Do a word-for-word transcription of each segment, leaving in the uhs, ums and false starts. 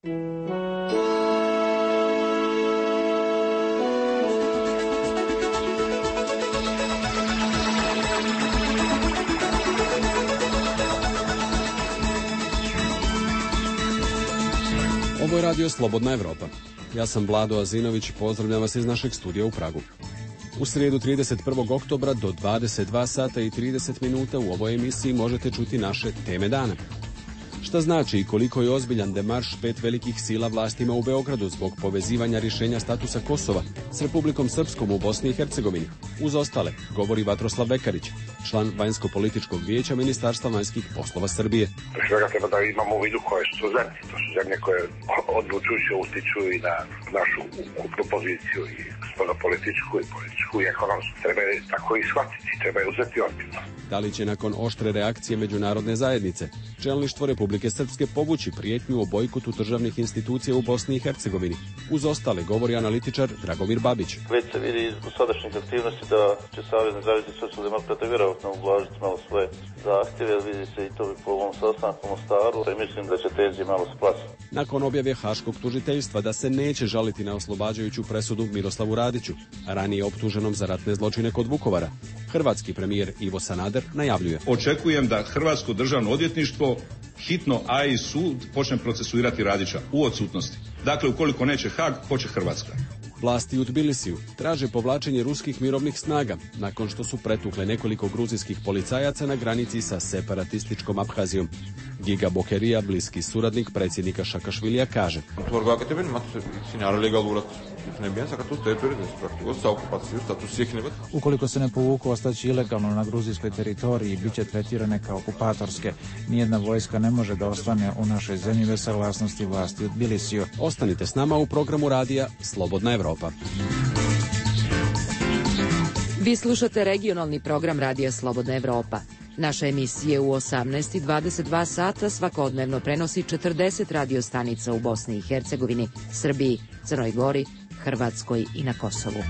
Ovo je radio Slobodna Evropa. Ja sam Vlado Azinović i pozdravljam vas iz našeg studija u Pragu. U srijedu trideset prvog oktobra do dvadeset dva sata i trideset minuta u ovoj emisiji možete čuti naše teme dana. Šta znači i koliko je ozbiljan demarš pet velikih sila vlastima u Beogradu zbog povezivanja rješenja statusa Kosova s Republikom Srpskom u Bosni i Hercegovini? Uz ostale, govori Vatroslav Vekarić, član vanjsko-političkog vijeća Ministarstva vanjskih poslova Srbije. Pre svega treba da imamo u vidu koje su zemlje. To su zemlje koje odlučujuće utiču i na našu ukupnu poziciju i spoljnopolitičku i političku i ekonomsku. Treba je tako i shvatiti, treba je uzeti ozbiljno. Da li će nakon oštre reakcije međunarodne zajednice čelništvo Republike Srpske povući prijetnju o bojkotu državnih institucija u Bosni i Hercegovini? Uz ostale govori analitičar Dragomir Babić. Već se vidi iz sadašnjih aktivnosti da će Savez nezavisnih socijaldemokrata vjerovatno ublažiti malo svoje zahtjeve, vidi se i to po ovom sastanku u Mostaru, i mislim da će tenzije malo splasiti. Nakon objave Haškog tužiteljstva da se neće žaliti na oslobađajuću presudu Miroslavu Radiću, ranije optuženom za ratne zločine kod Vukovara, hrvatski premijer Ivo Sanader najavljuje: očekujem da Hrvatsko državno odvjetništvo hitno, a i sud počne procesuirati Radića u odsutnosti. Dakle, ukoliko neće Hag, hoće Hrvatska. Vlasti u Tbilisiju traže povlačenje ruskih mirovnih snaga nakon što su pretukle nekoliko gruzijskih policajaca na granici sa separatističkom Abhazijom. Giga Bokerija, bliski suradnik predsjednika Šakašvilija, kaže: ukoliko se ne povuku, ostaći ilegalno na gruzijskoj teritoriji i bit će tretirane kao okupatorske. Nijedna vojska ne može da ostane u našoj zemlji bez saglasnosti vlasti u Tbilisiju. Ostanite s nama u programu radija Slobodna Evropa. Vi slušate regionalni program radija Slobodna Evropa. Naša emisija u osamnaest i dvadeset dva sata svakodnevno prenosi četrdeset radio stanica u Bosni i Hercegovini, Srbiji, Crnoj Gori, Hrvatskoj i na Kosovu.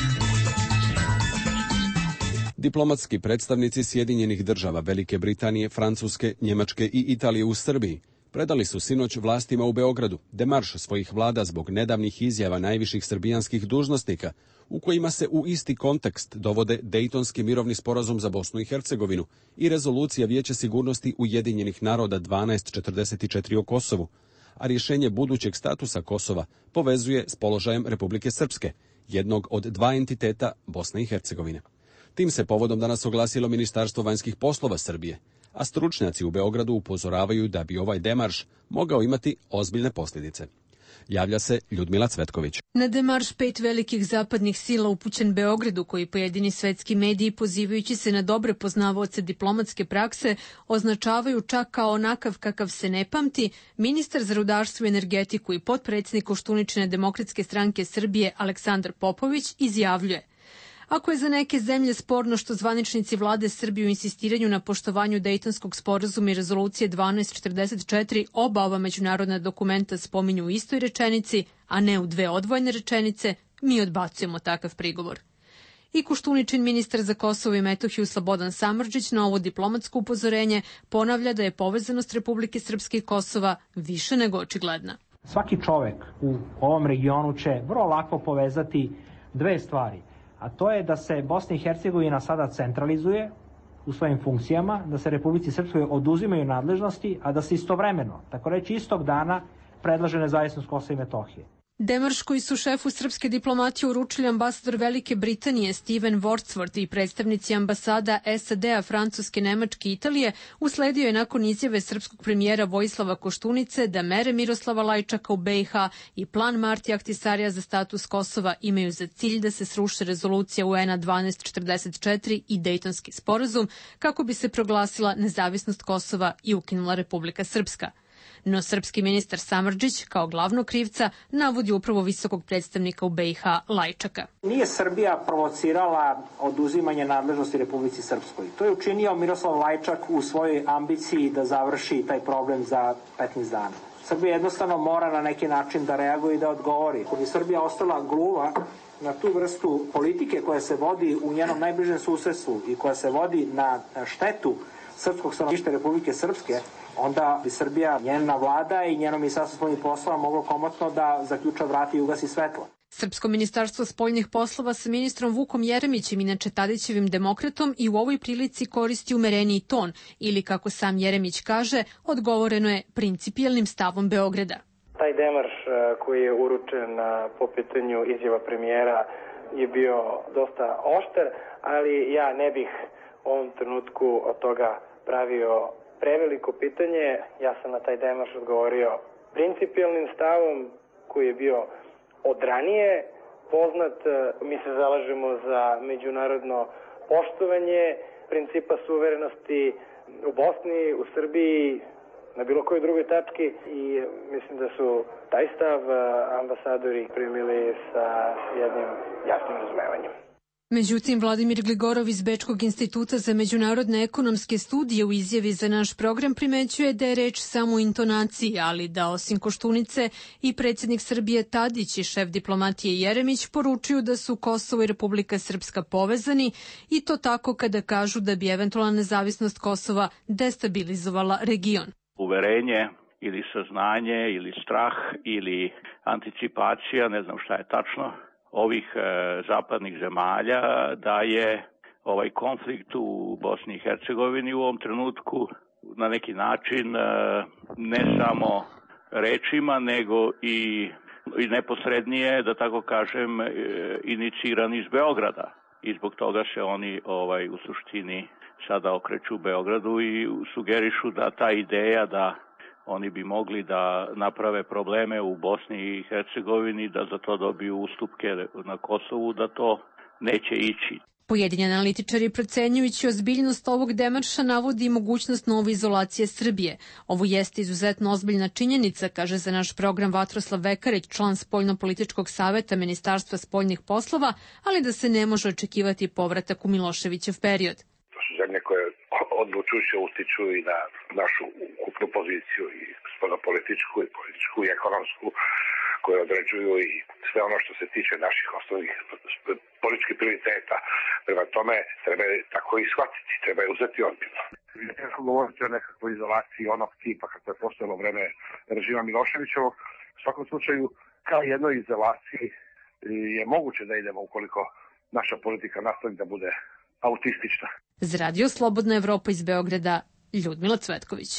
Diplomatski predstavnici Sjedinjenih država, Velike Britanije, Francuske, Njemačke i Italije u Srbiji predali su sinoć vlastima u Beogradu demarš svojih vlada zbog nedavnih izjava najviših srbijanskih dužnosnika u kojima se u isti kontekst dovode Dejtonski mirovni sporazum za Bosnu i Hercegovinu i rezolucija Vijeća sigurnosti Ujedinjenih naroda dvanaest četrdeset četiri o Kosovu, a rješenje budućeg statusa Kosova povezuje s položajem Republike Srpske, jednog od dva entiteta Bosne i Hercegovine. Tim se povodom danas oglasilo Ministarstvo vanjskih poslova Srbije, a stručnjaci u Beogradu upozoravaju da bi ovaj demarš mogao imati ozbiljne posljedice. Javlja se Ljudmila Cvetković. Na demarš pet velikih zapadnih sila upućen Beogradu, koji pojedini svetski mediji, pozivajući se na dobre poznavaoce diplomatske prakse, označavaju čak kao onakav kakav se ne pamti, ministar za rudarstvo i energetiku i potpredsjednik Koštuničine Demokratske stranke Srbije Aleksandar Popović izjavljuje: ako je za neke zemlje sporno što zvaničnici vlade Srbije u insistiranju na poštovanju Dejtonskog sporazuma i rezolucije dvanaest četrdeset četiri oba ova međunarodna dokumenta spominju u istoj rečenici, a ne u dve odvojene rečenice, mi odbacujemo takav prigovor. I Koštuničin ministar za Kosovo i Metohiju Slobodan Samardžić na ovo diplomatsko upozorenje ponavlja da je povezanost Republike Srpske i Kosova više nego očigledna. Svaki čovek u ovom regionu će vrlo lako povezati dve stvari. A to je da se Bosna i Hercegovina sada centralizuje u svojim funkcijama, da se Republici Srpskoj oduzimaju nadležnosti, a da se istovremeno, tako reći istog dana, predlaže nezavisnost Kosova i Metohije. Demarš koji su šefu srpske diplomatije uručili ambasador Velike Britanije Steven Wordsworth i predstavnici ambasada S A D-a, Francuske, Nemačke i Italije usledio je nakon izjave srpskog premijera Vojislava Koštunice da mere Miroslava Lajčaka u B i H i plan Martija Ahtisarija za status Kosova imaju za cilj da se sruše rezolucija U N-a dvanaest četrdeset četiri i Dejtonski sporazum kako bi se proglasila nezavisnost Kosova i ukinula Republika Srpska. No srpski ministar Samardžić kao glavnog krivca navodi upravo visokog predstavnika u B i H Lajčaka. Nije Srbija provocirala oduzimanje nadležnosti Republici Srpskoj. To je učinio Miroslav Lajčak u svojoj ambiciji da završi taj problem za petnaest dana. Srbija jednostavno mora na neki način da reaguje i da odgovori. Ako bi Srbija ostala gluva na tu vrstu politike koja se vodi u njenom najbližem susedstvu i koja se vodi na štetu srpskog stanovništva Republike Srpske, onda bi Srbija, njena vlada i njeno ministarstvo spoljnih poslova moglo komotno da zaključa vrata i ugasi svetlo. Srpsko ministarstvo spoljnih poslova sa ministrom Vukom Jeremićem, inače Tadićevim demokratom, i u ovoj prilici koristi umereniji ton, ili kako sam Jeremić kaže, odgovoreno je principijelnim stavom Beograda. Taj demarš koji je uručen po pitanju izjava premijera je bio dosta oštar, ali ja ne bih u ovom trenutku od toga pravio preveliko pitanje. Ja sam na taj demarš odgovorio principijelnim stavom koji je bio od ranije poznat. Mi se zalažemo za međunarodno poštovanje principa suverenosti u Bosni, u Srbiji, na bilo kojoj drugoj tački, i mislim da su taj stav ambasadori primili sa jednim jasnim razumevanjem. Međutim, Vladimir Gligorov iz Bečkog instituta za međunarodne ekonomske studije u izjavi za naš program primećuje da je reč samo o intonaciji, ali da osim Koštunice i predsjednik Srbije Tadić i šef diplomatije Jeremić poručuju da su Kosovo i Republika Srpska povezani, i to tako kada kažu da bi eventualna nezavisnost Kosova destabilizovala region. Uverenje ili saznanje ili strah ili anticipacija, ne znam šta je tačno, ovih e, zapadnih zemalja da je ovaj konflikt u Bosni i Hercegovini u ovom trenutku na neki način e, ne samo rečima nego i, i neposrednije, da tako kažem, e, iniciran iz Beograda. I zbog toga se oni ovaj u suštini sada okreću Beogradu i sugerišu da ta ideja da oni bi mogli da naprave probleme u Bosni i Hercegovini, da za to dobiju ustupke na Kosovu, da to neće ići. Pojedini analitičari, procenjujući ozbiljnost ovog demarša, navodi i mogućnost nove izolacije Srbije. Ovo jeste izuzetno ozbiljna činjenica, kaže za naš program Vatroslav Vekarić, član spoljno-političkog saveta Ministarstva spoljnih poslova, ali da se ne može očekivati povratak u Miloševićev period. To su zemlje koje odlučujuće utiču i na našu ukupnu poziciju, i spoljno-političku, i političku, i ekonomsku, koje određuju i sve ono što se tiče naših osnovnih političkih prioriteta. Prema tome, treba je tako i shvatiti, treba je uzeti ozbiljno. Teško govoriti o nekakvoj izolaciji onog tipa kako je postojalo vreme režima Miloševićevog. U svakom slučaju, kao jednoj izolaciji je moguće da idemo ukoliko naša politika nastavi da bude autistična. Za Radio Slobodna Evropa iz Beograda, Ljudmila Cvetković.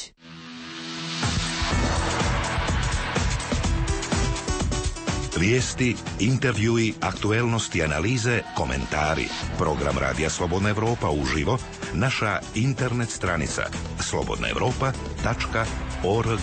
Vijesti, intervjui, aktuelnosti, analize, komentari. Program Radija Slobodna Evropa uživo, naša internet stranica slobodna evropa tačka org.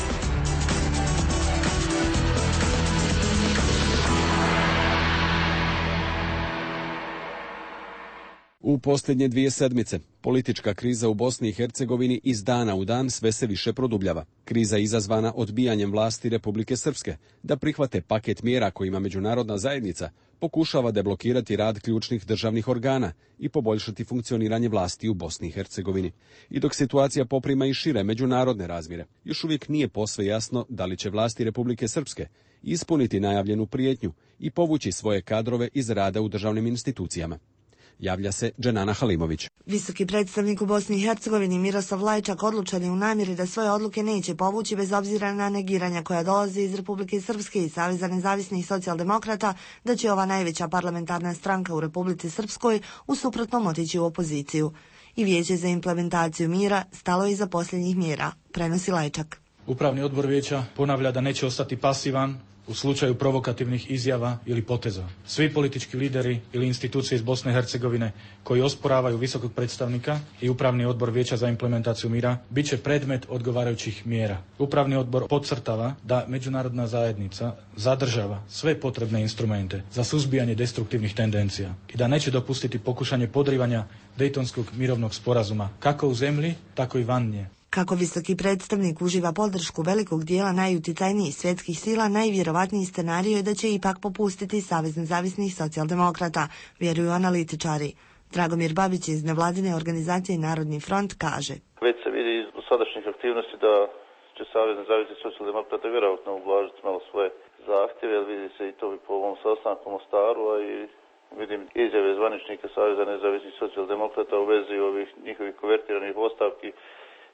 U posljednje dvije sedmice politička kriza u Bosni i Hercegovini iz dana u dan sve se više produbljava. Kriza je izazvana odbijanjem vlasti Republike Srpske da prihvate paket mjera kojima međunarodna zajednica pokušava deblokirati rad ključnih državnih organa i poboljšati funkcioniranje vlasti u Bosni i Hercegovini. I dok situacija poprima i šire međunarodne razmjere, još uvijek nije posve jasno da li će vlasti Republike Srpske ispuniti najavljenu prijetnju i povući svoje kadrove iz rada u državnim institucijama. Javlja se Dženana Halimović. Visoki predstavnik u Bosni i Hercegovini Miroslav Lajčak odlučan je u namjeri da svoje odluke neće povući bez obzira na negiranja koja dolaze iz Republike Srpske i Saveza nezavisnih socijaldemokrata, da će ova najveća parlamentarna stranka u Republici Srpskoj u suprotnom otići u opoziciju. I Vijeće za implementaciju mira stalo je iza posljednjih mjera, prenosi Lajčak. Upravni odbor vijeća ponavlja da neće ostati pasivan u slučaju provokativnih izjava ili poteza. Svi politički lideri ili institucije iz Bosne i Hercegovine koji osporavaju visokog predstavnika i Upravni odbor Vijeća za implementaciju mira bit će predmet odgovarajućih mjera. Upravni odbor podcrtava da međunarodna zajednica zadržava sve potrebne instrumente za suzbijanje destruktivnih tendencija i da neće dopustiti pokušanje podrivanja Dejtonskog mirovnog sporazuma kako u zemlji, tako i van nje. Kako visoki predstavnik uživa podršku velikog dijela najuticajnijih svjetskih sila, najvjerovatniji scenarij je da će ipak popustiti Savez nezavisnih socijaldemokrata, vjeruju analitičari. Dragomir Babić iz nevladine organizacije Narodni front kaže: Već se vidi iz sadašnjih aktivnosti da će Savez nezavisnih socijaldemokrata vjerovatno ublažiti malo svoje zahtjeve, jer vidi se i to po ovom sastanku u Mostaru, a i vidim izjave zvaničnika Saveza nezavisnih socijaldemokrata u vezi ovih njihovih konvertiranih ostavki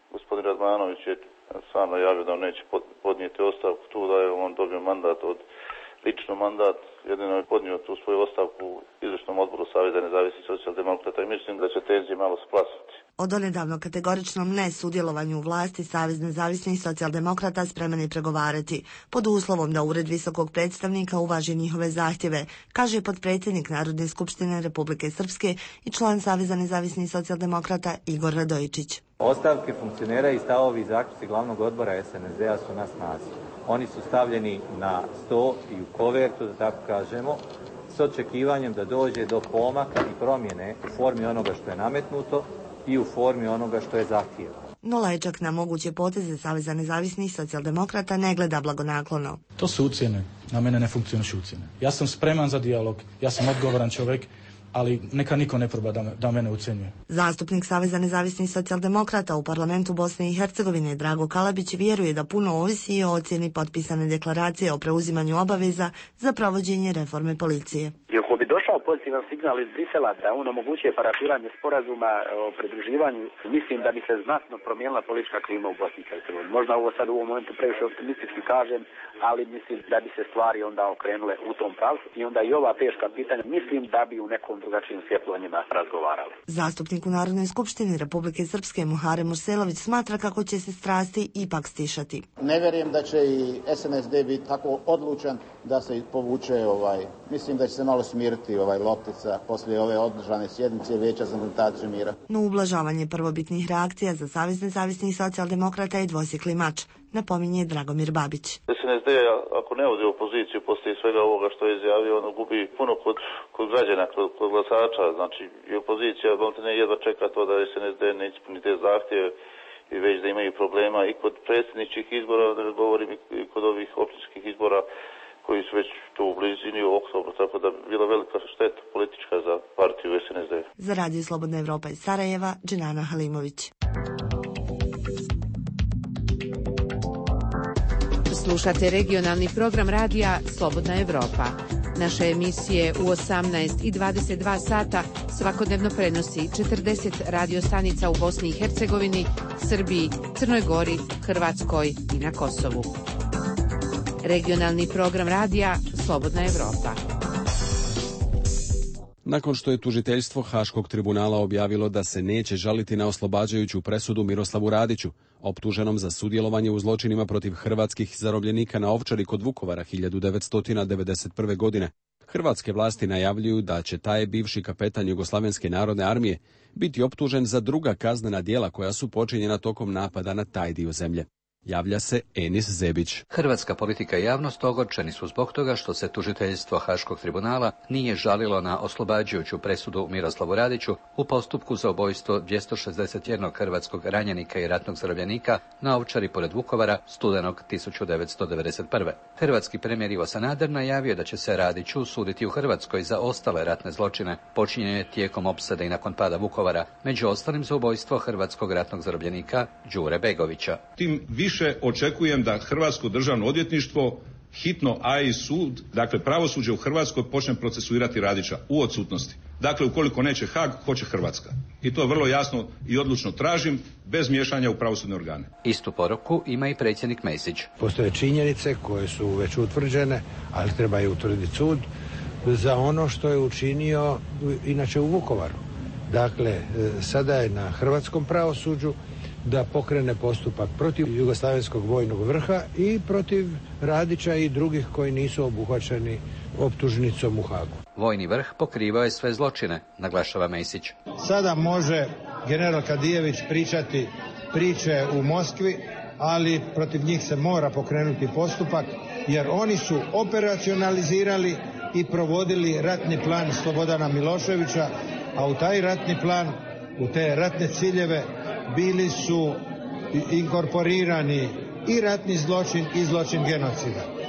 Gospodin Radmanović je sam najavio da on neće podnijeti ostavku tu, da je on dobio mandat od lično mandat, jedino je podnio tu svoju ostavku u izvršnom odboru Saveza nezavisnih socijaldemokrata i mislim da će tenzije malo splasiti. O donedavno kategoričnom nesudjelovanju u vlasti Savez nezavisnih socijaldemokrata spreman je pregovarati, pod uslovom da Ured visokog predstavnika uvaži njihove zahtjeve, kaže potpredsjednik Narodne skupštine Republike Srpske i član Saveza nezavisnih socijaldemokrata Igor Radojičić. Ostavke funkcionera i stavovi zaključci glavnog odbora es en es de a su na snazi. Oni su stavljeni na sto i u kovertu, da tako kažemo, s očekivanjem da dođe do pomaka i promjene u formi onoga što je nametnuto i u formi onoga što je zahtijevano. No Lajčak na moguće poteze Saveza nezavisnih socijaldemokrata ne gleda blagonaklono. To su ucjene, na mene ne funkcionišu ucjene. Ja sam spreman za dijalog, ja sam odgovoran čovjek, ali neka niko ne proba da, da mene ucenjuje. Zastupnik Saveza nezavisnih socijaldemokrata u parlamentu Bosne i Hercegovine Drago Kalabić vjeruje da puno ovisi i o ocjeni potpisane deklaracije o preuzimanju obaveza za provođenje reforme policije. I ako bi došao pozitivan signal iz Brisela da on omogućuje parafiranje sporazuma o pridruživanju, mislim da bi se znatno promijenila politička klima u Bosni i Hercegovini. Možda ovo sad u ovom momentu previše optimistički kažem, ali mislim da bi se stvari onda okrenule u tom pravcu i onda i ova teška pitanja mislim da bi u nekom drugačijem svjetlu o njima razgovarali. Zastupnik u Narodnoj skupštini Republike Srpske Muharem Murselavić smatra kako će se strasti ipak stišati. Ne vjerujem da će i es en es de biti tako odlučan da se povuče ovaj, mislim da će se malo smiriti ovaj loptica poslije ove održane sjednice Vijeća za implementaciju mira. No ublažavanje prvobitnih reakcija za Savez nezavisnih socijaldemokrata je dvosjekli mač, napominje Dragomir Babić. es en es de ako ne ode u opoziciju poslije svega ovoga što je izjavio, ono gubi puno kod, kod građana, kod, kod glasača, znači i opozicija ne jedva čeka to da es en es de ne ispuni te zahtjeve i već da imaju problema i kod predsjedničkih izbora, da govorim i kod ovih općinskih izbora koji su već tu u blizini u oktobru, tako da bi bila velika šteta politička za partiju es en es de. Za Radio Slobodna Evropa iz Sarajeva, Dženana Halimović. Slušate regionalni program radija Slobodna Evropa. Naše emisije u osamnaest i dvadeset dva sata svakodnevno prenosi četrdeset radio stanica u Bosni i Hercegovini, Srbiji, Crnoj Gori, Hrvatskoj i na Kosovu. Regionalni program radija Slobodna Evropa. Nakon što je tužiteljstvo Haškog tribunala objavilo da se neće žaliti na oslobađajuću presudu Miroslavu Radiću, optuženom za sudjelovanje u zločinima protiv hrvatskih zarobljenika na Ovčari kod Vukovara hiljadu devetsto devedeset prve. godine, hrvatske vlasti najavljuju da će taj bivši kapetan Jugoslavenske narodne armije biti optužen za druga kaznena djela koja su počinjena tokom napada na taj dio zemlje. Javlja se Enis Zebić. Hrvatska politika i javnost ogorčeni su zbog toga što se tužiteljstvo Haškog tribunala nije žalilo na oslobađajuću presudu Miroslavu Radiću u postupku za ubojstvo dvjesto šezdeset jednog hrvatskog ranjenika i ratnog zarobljenika na Ovčari pored Vukovara studenog tisuću devetsto devedeset prve. Hrvatski premijer Ivo Sanader najavio da će se Radiću suditi u Hrvatskoj za ostale ratne zločine počinjene tijekom opsade i nakon pada Vukovara, među ostalim za ubojstvo hrvatskog ratnog zarobljenika Đure Begovića. Tim više očekujem da Hrvatsko državno odvjetništvo hitno, a i sud, dakle pravosuđe u Hrvatskoj počne procesuirati Radića u odsutnosti. Dakle, ukoliko neće Haag, hoće Hrvatska. I to vrlo jasno i odlučno tražim, bez miješanja u pravosudne organe. Istu poruku ima i predsjednik Mesić. Postoje činjenice koje su već utvrđene, ali treba je utvrditi sud za ono što je učinio inače u Vukovaru. Dakle, sada je na hrvatskom pravosuđu da pokrene postupak protiv Jugoslavenskog vojnog vrha i protiv Radića i drugih koji nisu obuhvaćeni optužnicom u Haagu. Vojni vrh pokrivao je sve zločine, naglašava Mesić. Sada može general Kadijević pričati priče u Moskvi, ali protiv njih se mora pokrenuti postupak, jer oni su operacionalizirali i provodili ratni plan Slobodana Miloševića, a u taj ratni plan, u te ratne ciljeve bili su inkorporirani i ratni zločin i zločin genocida.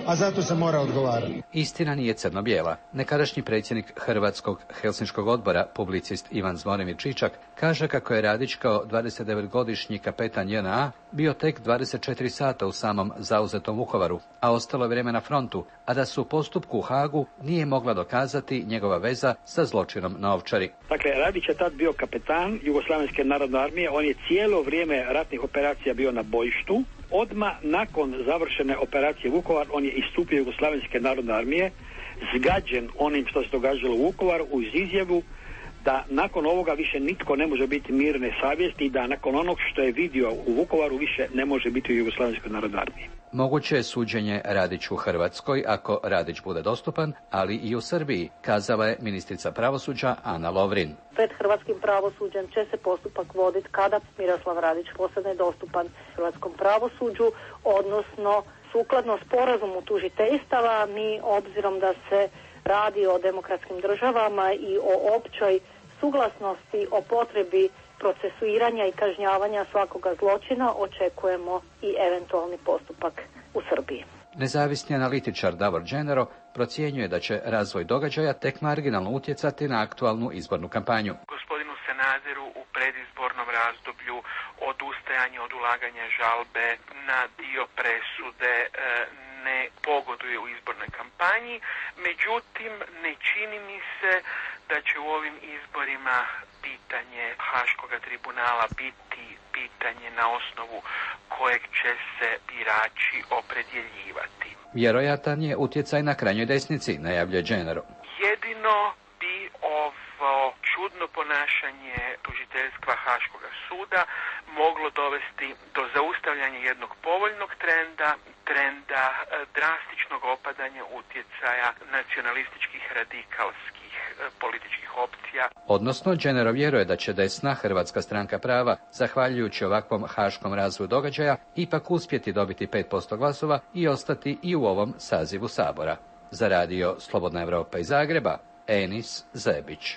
a zato se mora odgovarati. Istina nije crno-bijela. Nekadašnji predsjednik Hrvatskog Helsinškog odbora, publicist Ivan Zvonimir Čičak, kaže kako je Radić kao dvadesetdevetogodišnji kapetan J N A bio tek dvadeset četiri sata u samom zauzetom Vukovaru, a ostalo je vrijeme na frontu, a da su u postupku u Hagu nije mogla dokazati njegova veza sa zločinom na Ovčari. Dakle, Radić je tad bio kapetan Jugoslavenske narodne armije, on je cijelo vrijeme ratnih operacija bio na bojištu. Odmah nakon završene operacije Vukovar, on je istupio Jugoslavenske narodne armije, zgađen onim što se događalo u Vukovaru, uz izjavu da nakon ovoga više nitko ne može biti mirne savjesti i da nakon onog što je vidio u Vukovaru više ne može biti u Jugoslavenskoj narodnoj armiji. Moguće je suđenje Radiću u Hrvatskoj ako Radić bude dostupan, ali i u Srbiji, kazala je ministrica pravosuđa Ana Lovrin. Pred hrvatskim pravosuđem će se postupak voditi kada Miroslav Radić postane dostupan hrvatskom pravosuđu, odnosno sukladno sporazumu tužiteljstava. Mi, obzirom da se radi o demokratskim državama i o općoj suglasnosti o potrebi procesuiranja i kažnjavanja svakoga zločina, očekujemo i eventualni postupak u Srbiji. Nezavisni analitičar Davor Dženero procjenjuje da će razvoj događaja tek marginalno utjecati na aktualnu izbornu kampanju. Gospodinu Sanaderu u predizbornom razdoblju odustajanje od ulaganja žalbe na dio presude e, ne pogoduje u izbornoj kampanji, međutim ne čini mi se da će u ovim izborima pitanje Haškoga tribunala biti pitanje na osnovu kojeg će se birači opredjeljivati. Vjerojatan je utjecaj na krajnjoj desnici, najavljuje Dženero. Jedino bi ovo čudno ponašanje tužiteljstva Haškoga suda moglo dovesti do zaustavljanja jednog povoljnog trenda, trenda drastičnog opadanja utjecaja nacionalističkih radikalskih političkih opcija. Odnosno, Dženero vjeruje da će desna Hrvatska stranka prava, zahvaljujući ovakvom haškom razvoju događaja, ipak uspjeti dobiti pet posto glasova i ostati i u ovom sazivu Sabora. Za radio Slobodna Evropa iz Zagreba, Enis Zebić.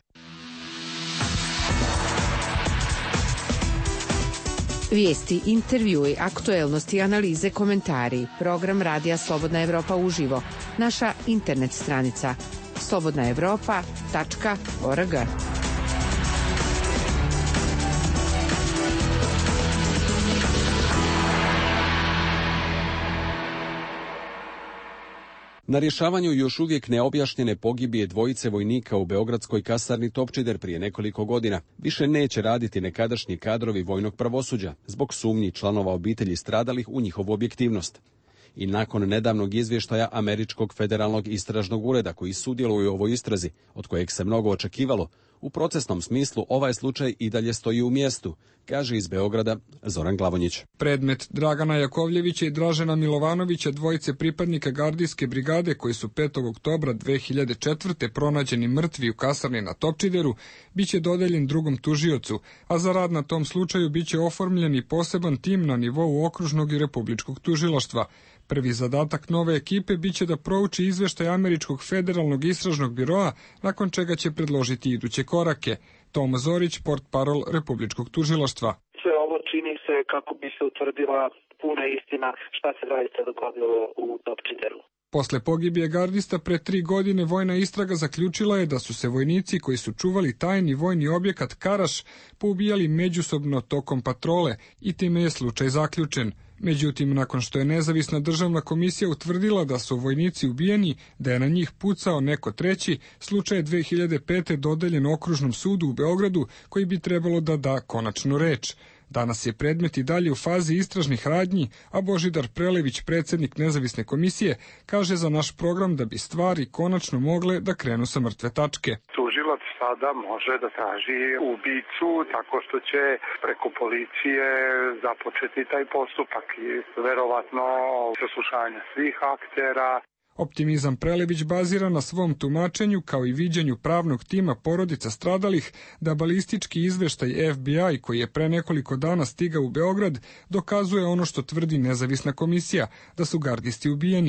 Vijesti, intervjui, aktuelnosti, analize, komentari. Program Radija Slobodna Evropa uživo. Naša internet stranica slobodna evropa tačka org. Na rješavanju još uvijek neobjašnjene pogibije dvojice vojnika u beogradskoj kasarni Topčider prije nekoliko godina više neće raditi nekadašnji kadrovi vojnog pravosuđa zbog sumnji članova obitelji stradalih u njihovu objektivnost. I nakon nedavnog izvještaja Američkog federalnog istražnog ureda koji sudjeluje u ovoj istrazi, od kojeg se mnogo očekivalo, u procesnom smislu ovaj slučaj i dalje stoji u mjestu, kaže iz Beograda Zoran Glavonjić. Predmet Dragana Jakovljevića i Dražena Milovanovića, dvojice pripadnika gardijske brigade koji su petog oktobra dve hiljade četvrte pronađeni mrtvi u kasarni na Topčideru, biće dodeljen drugom tužiocu, a za rad na tom slučaju biće oformljen i poseban tim na nivou okružnog i republičkog tužilaštva. Prvi zadatak nove ekipe biće da prouči izveštaj Američkog federalnog istražnog biroa, nakon čega će predložiti iduće korake. Toma Zorić, portparol republičkog tužilaštva. Sve ovo čini se kako bi se utvrdila puna istina šta se zaista dogodilo u Topčideru. Posle pogibije gardista pre tri godine vojna istraga zaključila je da su se vojnici koji su čuvali tajni vojni objekat Karaš poubijali međusobno tokom patrole i time je slučaj zaključen. Međutim, nakon što je nezavisna državna komisija utvrdila da su vojnici ubijeni, da je na njih pucao neko treći, slučaj je dve hiljade pete dodeljen Okružnom sudu u Beogradu, koji bi trebalo da da konačnu reč. Danas je predmet i dalje u fazi istražnih radnji, a Božidar Prelević, predsjednik nezavisne komisije, kaže za naš program da bi stvari konačno mogle da krenu sa mrtve tačke. Tužilac sada može da traži ubicu tako što će preko policije započeti taj postupak i verovatno saslušanje svih aktera. Optimizam Prelević bazira na svom tumačenju kao i viđenju pravnog tima porodica stradalih da balistički izveštaj F B I koji je pre nekoliko dana stigao u Beograd dokazuje ono što tvrdi nezavisna komisija, da su gardisti ubijeni,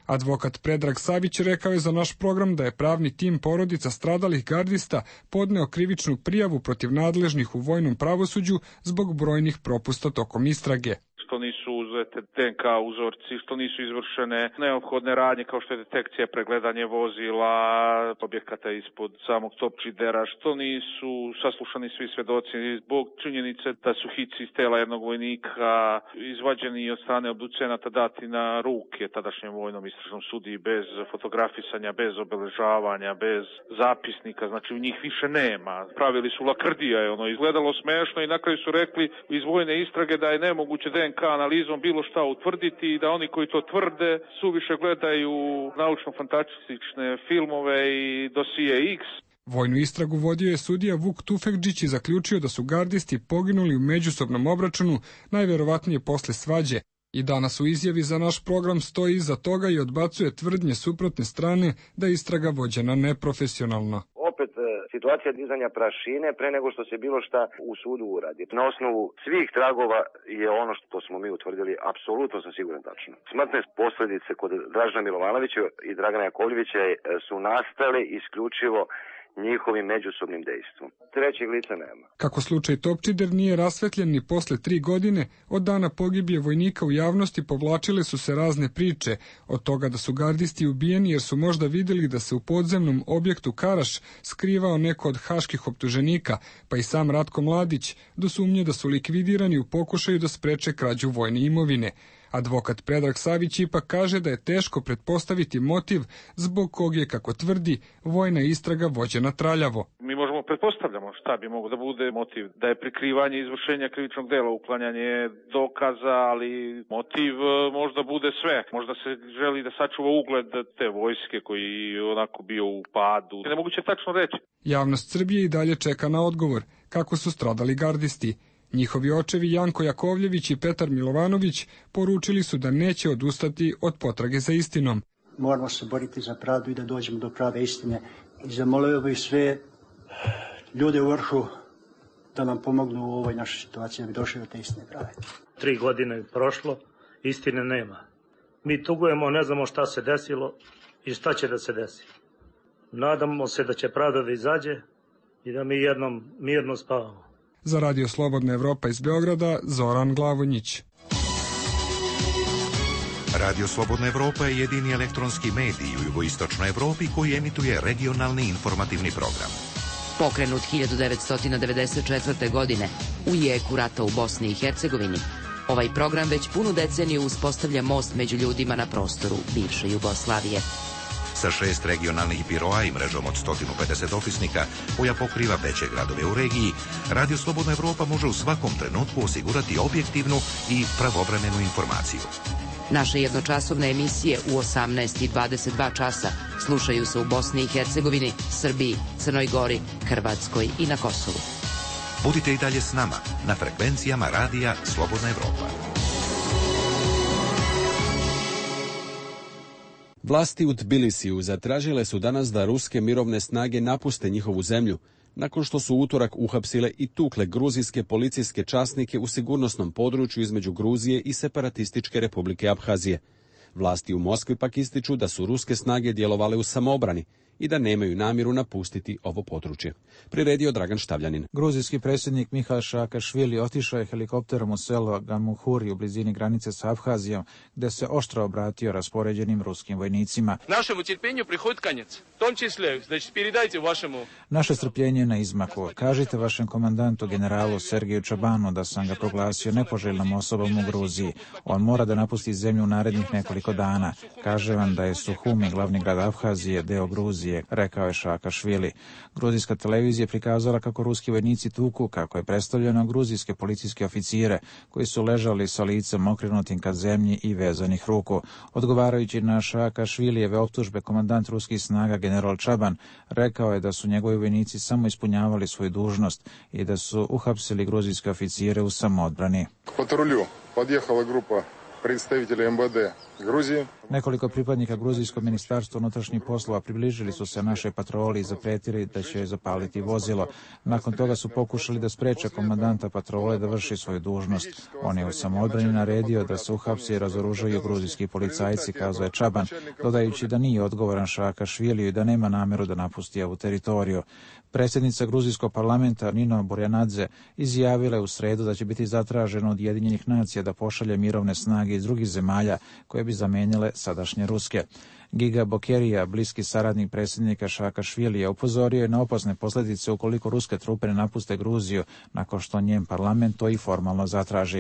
Advokat Predrag Savić rekao je za naš program da je pravni tim porodica stradalih gardista podneo krivičnu prijavu protiv nadležnih u vojnom pravosuđu zbog brojnih propusta tokom istrage. Što nisu uzete D N K uzorci, što nisu izvršene neophodne radnje kao što je detekcija, pregledanje vozila, objekata ispod samog topčidera, što nisu saslušani svi svedoci zbog činjenice da su hici iz tela jednog vojnika izvađeni od strane obducenata dati na ruke tadašnjem vojnom istražnom sudiji bez fotografisanja, bez obeležavanja, bez zapisnika, znači u njih više nema. Pravili su lakrdija, je ono izgledalo smešno i na kraju su rekli iz vojne istrage da je nemoguće D N K analizom bilo šta utvrditi i da oni koji to tvrde suviše gledaju naučno-fantastične filmove i dosije X. Vojnu istragu vodio je sudija Vuk Tufekđić i zaključio da su gardisti poginuli u međusobnom obračunu, najverovatnije posle svađe. I danas u izjavi za naš program stoji iza toga i odbacuje tvrdnje suprotne strane da je istraga vođena neprofesionalno. Opet situacija dizanja prašine pre nego što se bilo šta u sudu uradi. Na osnovu svih tragova je ono što smo mi utvrdili apsolutno sam siguran tačno. Smrtne posljedice kod Dražena Milovanovića i Dragana Jakovljevića su nastale isključivo njihovim međusobnim dejstvom. Trećeg lica nema. Kako slučaj Topčider nije rasvetljen ni posle tri godine, od dana pogibije vojnika u javnosti povlačile su se razne priče, od toga da su gardisti ubijeni jer su možda vidjeli da se u podzemnom objektu Karaš skrivao neko od haških optuženika, pa i sam Ratko Mladić, do sumnje da su likvidirani u pokušaju da spreče krađu vojne imovine. Advokat Predrag Savić ipak kaže da je teško pretpostaviti motiv zbog kog je, kako tvrdi, vojna istraga vođena traljavo. Mi možemo pretpostavljamo šta bi moglo da bude motiv, da je prikrivanje izvršenja krivičnog dela, uklanjanje dokaza, ali motiv možda bude sve. Možda se želi da sačuva ugled te vojske koji onako bio u padu. Nemoguće tačno reći. Javnost Srbije i dalje čeka na odgovor kako su stradali gardisti. Njihovi očevi Janko Jakovljević i Petar Milovanović poručili su da neće odustati od potrage za istinom. Moramo se boriti za pravdu i da dođemo do prave istine. I zamolio bih sve ljude u vrhu da nam pomognu u ovoj našoj situaciji da bi došli do te istine prave. Tri godine je prošlo, istine nema. Mi tugujemo, ne znamo šta se desilo i šta će da se desi. Nadamo se da će pravda da izađe i da mi jednom mirno spavamo. Za Radio Slobodna Evropa iz Beograda, Zoran Glavonjić. Radio Slobodna Evropa je jedini elektronski medij u jugoistočnoj Evropi koji emituje regionalni informativni program. Pokrenut hiljadu devetsto devedeset četvrte. godine u jeku rata u Bosni i Hercegovini, ovaj program već punu deceniju uspostavlja most među ljudima na prostoru bivše Jugoslavije. Sa šest regionalnih biroa i mrežom od sto pedeset ofisnika koja pokriva veće gradove u regiji, Radio Slobodna Evropa može u svakom trenutku osigurati objektivnu i pravovremenu informaciju. Naše jednočasovne emisije u osamnaest i dvadeset dva časa slušaju se u Bosni i Hercegovini, Srbiji, Crnoj Gori, Hrvatskoj i na Kosovu. Budite i dalje s nama na frekvencijama Radija Slobodna Evropa. Vlasti u Tbilisiju zatražile su danas da ruske mirovne snage napuste njihovu zemlju, nakon što su utorak uhapsile i tukle gruzijske policijske časnike u sigurnosnom području između Gruzije i separatističke republike Abhazije. Vlasti u Moskvi pak ističu da su ruske snage djelovale u samoobrani i da nemaju namjeru napustiti ovo područje. Priredio Dragan Štavljanin. Gruzijski predsjednik Mihajl Saakašvili otišao je helikopterom u selo Gamuhuri u blizini granice s Abhazijom, gde se oštro obratio raspoređenim ruskim vojnicima. Našemu trpljenju prihod konec. V tom čисле, znači, передайте vašemu... Naše strpljenje je na izmaku. Kažite vašem komandantu generalu Sergeju Čabanu da sam ga proglasio nepoželjnom osobom u Gruziji. On mora da napusti zemlju u narednih nekoliko dana. Kaže vam da je Suhumi, glavni grad Abhazije, deo Gruzije, rekao je Saakašvili. Gruzijska televizija prikazala kako ruski vojnici tuku, kako je predstavljeno, gruzijske policijske oficire koji su ležali sa licem okrenutim ka zemlji i vezanih ruku. Odgovarajući na Saakašvilijeve optužbe, komandant ruskih snaga general Čaban rekao je da su njegovi vojnici samo ispunjavali svoju dužnost i da su uhapsili gruzijske oficire u samoodbrani. Patrulju podjehала grupa predstavitelja M V D Gruzije. Nekoliko pripadnika gruzijskog ministarstva unutrašnjih poslova približili su se našoj patroli i zapretili da će zapaliti vozilo. Nakon toga su pokušali da spreče komandanta patrole da vrši svoju dužnost. On je u samoodbrani naredio da se uhapsi i razoružaju gruzijski policajci, kazao je Čaban, dodajući da nije odgovoran Saakašviliju i da nema nameru da napusti ovu teritoriju. Predsjednica gruzijskog parlamenta Nino Burjanadze izjavila je u sredu da će biti zatraženo od Ujedinjenih nacija da pošalje mirovne snage iz drugih zemalja koje bi zamenjale sadašnje ruske. Giga Bokerija, bliski saradnik predsjednika Saakašvilija, upozorio je na opasne posljedice ukoliko ruske trupe ne napuste Gruziju, nakon što njen parlament to i formalno zatraži.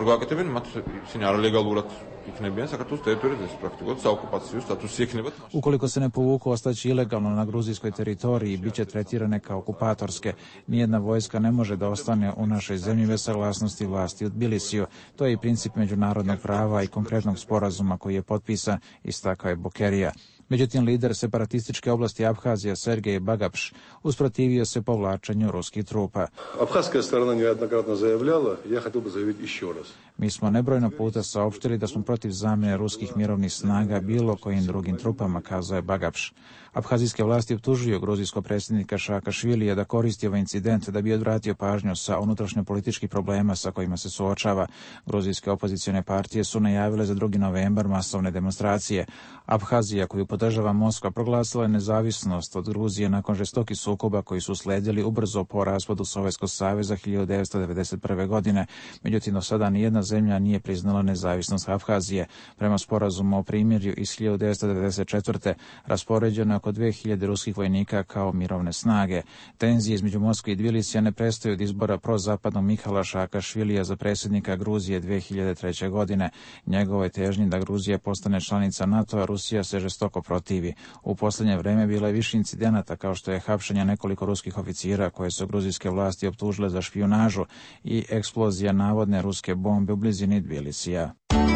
Ukoliko se ne povuku, ostaće ilegalno na gruzijskoj teritoriji i bit će tretirane kao okupatorske. Nijedna vojska ne može da ostane u našoj zemlji bez saglasnosti vlasti u Tbilisiju. To je i princip međunarodnog prava i konkretnog sporazuma koji je potpisan, istakao je Bokerija. Međutim, lider separatističke oblasti Abhazija Sergej Bagapš usprotivio se povlačenju ruskih trupa. Abhazska strana nejednokratno zajavljala, ja htio bih zajaviti još raz. Mi smo nebrojno puta saopštili da smo protiv zamjene ruskih mirovnih snaga bilo kojim drugim trupama, kazao je Bagapš. Abhazijske vlasti optužuju gruzijskog predsjednika Saakašvilija da koristi ovaj incident da bi odvratio pažnju sa unutrašnjo političkih problema sa kojima se suočava. Gruzijske opozicione partije su najavile za drugi novembar masovne demonstracije. Abhazija, koju podržava Moskva, proglasila je nezavisnost od Gruzije nakon žestokih sukoba koji su sledili ubrzo po raspadu Sovjetskog saveza hiljadu devetsto devedeset prve. godine. Međutim, do sada nijedna zemlja nije priznala nezavisnost Abhazije. Prema sporazumu o primirju iz hiljadu devetsto devedeset četvrte. raspoređeno je oko dve hiljade ruskih vojnika kao mirovne snage. Tenzije između Moskve i Tbilisija ne prestaju od izbora prozapadnog Mihala Saakašvilija za predsjednika Gruzije dve hiljade treće. godine. Njegovoj težnji da Gruzija postane članica NATO-a Rusija se žestoko protivi. U posljednje vreme bilo je više incidenata kao što je hapšenje nekoliko ruskih oficira koje su gruzijske vlasti optužile za špijunažu i eksplozija navodne ruske bombe u blizini Tbilisija.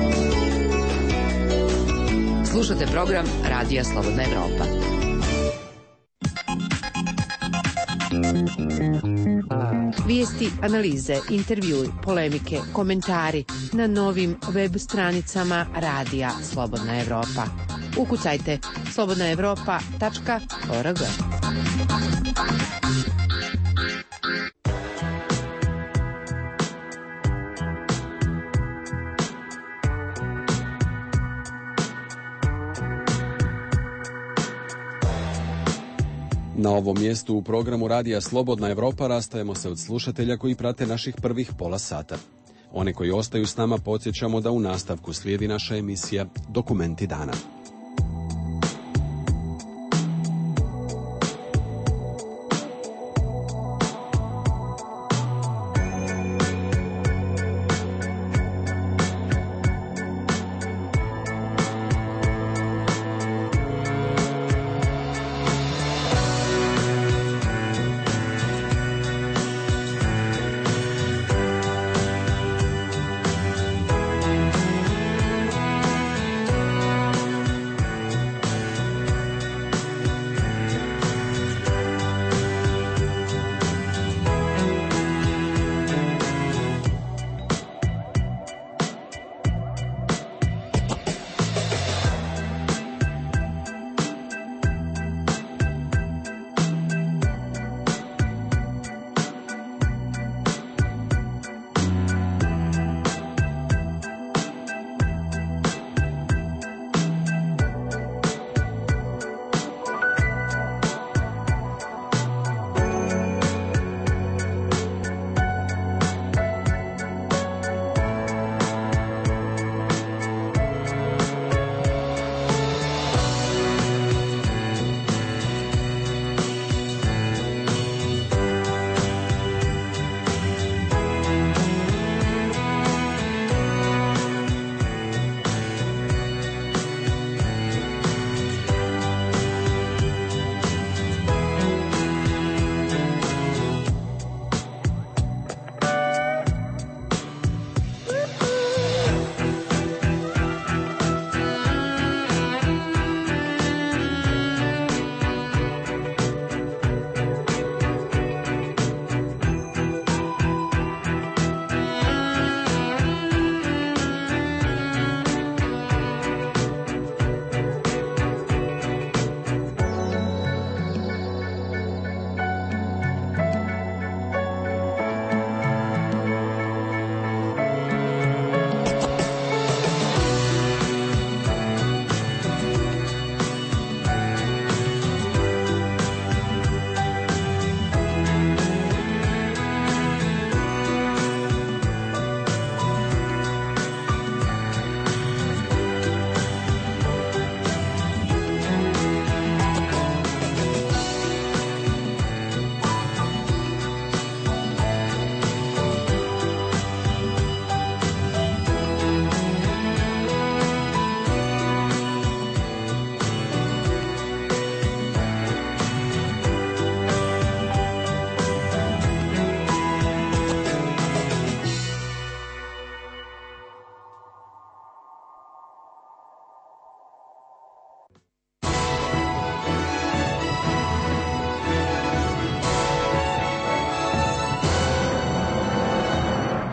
Slušate program Radija Slobodna Evropa. Vijesti, analize, intervjui, polemike, komentari na novim web stranicama Radija Slobodna Evropa. Ukucajte slobodna evropa tačka org. Na ovom mjestu u programu Radija Slobodna Evropa rastajemo se od slušatelja koji prate naših prvih pola sata. One koji ostaju s nama podsjećamo da u nastavku slijedi naša emisija Dokumenti dana.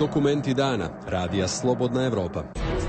Dokumenti dana, radija Slobodna Evropa.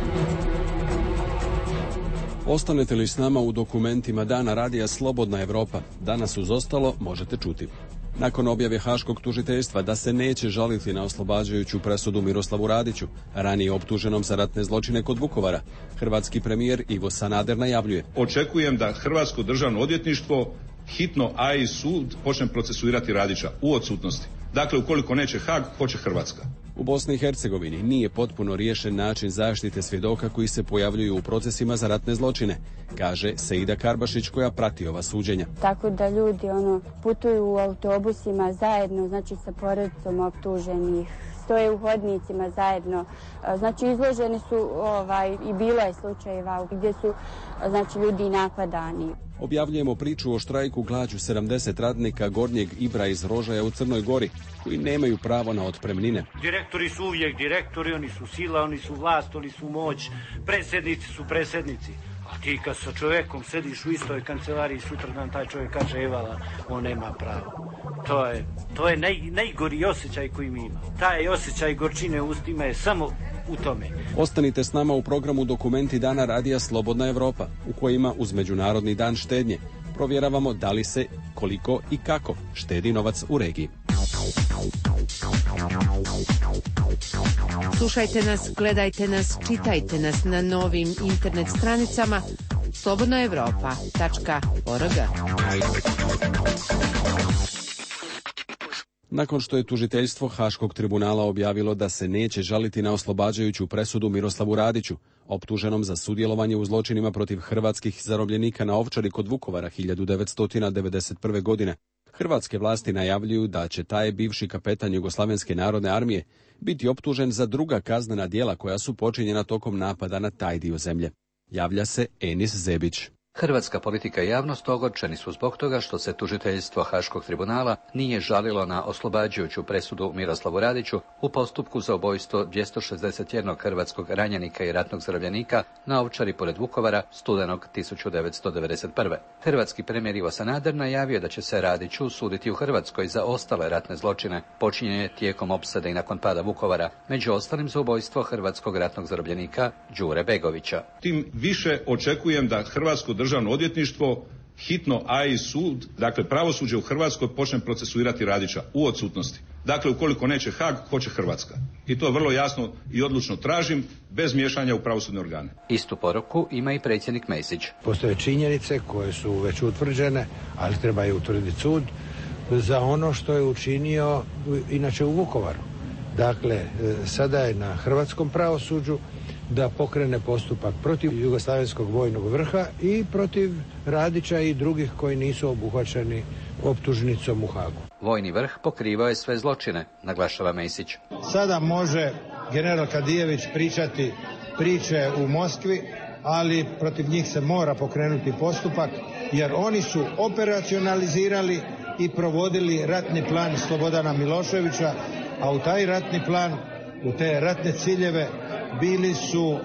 Ostanete li s nama u dokumentima dana radija Slobodna Evropa? Danas uz ostalo možete čuti. Nakon objave Haškog tužiteljstva da se neće žaliti na oslobađajuću presudu Miroslavu Radiću, ranije optuženom za ratne zločine kod Vukovara, hrvatski premijer Ivo Sanader najavljuje: očekujem da Hrvatsko državno odvjetništvo hitno, a i sud počne procesuirati Radića u odsutnosti. Dakle, ukoliko neće Hag, hoće Hrvatska. U Bosni i Hercegovini nije potpuno riješen način zaštite svjedoka koji se pojavljuju u procesima za ratne zločine, kaže Seida Karbašić koja prati ova suđenja. Tako da ljudi ono putuju u autobusima zajedno, znači sa porodicom optuženih, stoje u hodnicima zajedno, znači izloženi su ovaj, i bilo je slučajeva gdje su znači ljudi napadani. Objavljujemo priču o štrajku glađu sedamdeset radnika Gornjeg Ibra iz Rožaja u Crnoj Gori, koji nemaju pravo na otpremnine. Direktori su uvijek direktori, oni su sila, oni su vlast, oni su moć, predsjednici su predsjednici. A ti kad sa čovjekom sediš u istoj kancelariji, sutradan taj čovjek kaže evala, on nema pravo. To je, to je naj, najgori osjećaj koji mi ima. Taj osjećaj gorčine u ustima je samo u tome. Ostanite s nama u programu Dokumenti dana radija Slobodna Evropa, u kojima uz Međunarodni dan štednje provjeravamo da li se, koliko i kako štedi novac u regiji. Slušajte nas, gledajte nas, čitajte nas na novim internet stranicama slobodna evropa tačka org. Nakon što je tužiteljstvo Haškog tribunala objavilo da se neće žaliti na oslobađajuću presudu Miroslavu Radiću, optuženom za sudjelovanje u zločinima protiv hrvatskih zarobljenika na Ovčari kod Vukovara hiljadu devetsto devedeset prve. godine, hrvatske vlasti najavljuju da će taj bivši kapetan Jugoslavenske narodne armije biti optužen za druga kaznena djela koja su počinjena tokom napada na taj dio zemlje. Javlja se Enis Zebić. Hrvatska politika i javnost ogorčeni su zbog toga što se tužiteljstvo Haškog tribunala nije žalilo na oslobađajuću presudu Miroslavu Radiću u postupku za ubojstvo dvjesto šezdeset jednog hrvatskog ranjenika i ratnog zarobljenika na Ovčari pored Vukovara studenog tisuću devetsto devedeset prve. Hrvatski premijer Ivo Sanader najavio da će se Radiću suditi u Hrvatskoj za ostale ratne zločine počinjene tijekom opsade i nakon pada Vukovara, među ostalim za ubojstvo hrvatskog ratnog zarobljenika Đure Begovića. Tim više očekujem da Hrvatsko državno odvjetništvo hitno, a i sud, dakle pravosuđe u Hrvatskoj počne procesuirati Radića u odsutnosti. Dakle, ukoliko neće Hag, hoće Hrvatska. I to vrlo jasno i odlučno tražim, bez miješanja u pravosudne organe. Istu poruku ima i predsjednik Mesić. Postoje činjenice koje su već utvrđene, ali treba je utvrditi sud za ono što je učinio inače u Vukovaru. Dakle, sada je na hrvatskom pravosuđu da pokrene postupak protiv Jugoslavenskog vojnog vrha i protiv Radića i drugih koji nisu obuhvaćeni optužnicom u Hagu. Vojni vrh pokrivao je sve zločine, naglašava Mesić. Sada može general Kadijević pričati priče u Moskvi, ali protiv njih se mora pokrenuti postupak, jer oni su operacionalizirali i provodili ratni plan Slobodana Miloševića, a u taj ratni plan, u te ratne ciljeve bili su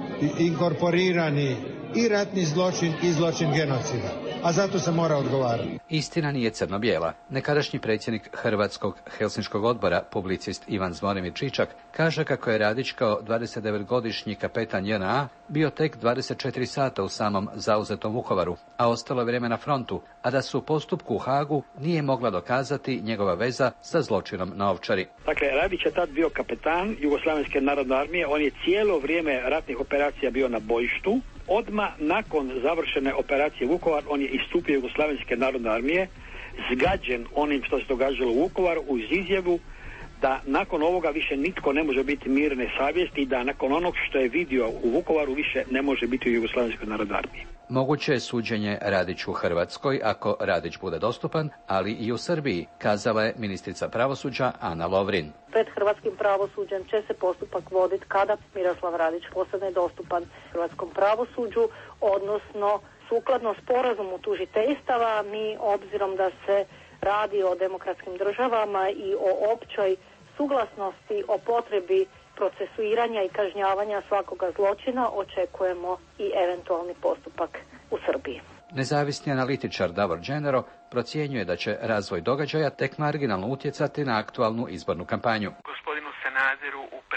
inkorporirani i ratni zločin i zločin genocida, a zato se mora odgovarati. Istina nije crno-bijela. Nekadašnji predsjednik Hrvatskog Helsinškog odbora, publicist Ivan Zvonimir Čičak, kaže kako je Radić kao dvadesetdevetogodišnji kapetan J N A bio tek dvadeset četiri sata u samom zauzetom Vukovaru, a ostalo vrijeme na frontu, a da su u postupku u Hagu nije mogla dokazati njegova veza sa zločinom na Ovčari. Dakle, Radić je tad bio kapetan Jugoslavenske narodne armije, on je cijelo vrijeme ratnih operacija bio na bojištu. Odmah nakon završene operacije Vukovar, on je istupio Jugoslavenske narodne armije, zgađen onim što se događalo u Vukovaru, uz izjavu da nakon ovoga više nitko ne može biti mirne savjesti i da nakon onog što je vidio u Vukovaru više ne može biti u Jugoslavenskoj narodnoj armiji. Moguće je suđenje Radiću u Hrvatskoj ako Radić bude dostupan, ali i u Srbiji, kazala je ministrica pravosuđa Ana Lovrin. Pred hrvatskim pravosuđem će se postupak voditi kada Miroslav Radić postane dostupan hrvatskom pravosuđu, odnosno sukladno sporazumu tužiteljstava. Mi, obzirom da se radi o demokratskim državama i o općoj suglasnosti o potrebi procesuiranja i kažnjavanja svakoga zločina, očekujemo i eventualni postupak u Srbiji. Nezavisni analitičar Davor Dženero procjenjuje da će razvoj događaja tek marginalno utjecati na aktualnu izbornu kampanju. Gospodinu Sanaderu u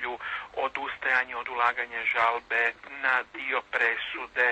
razdoblju odustajanje od ulaganja žalbe na dio presude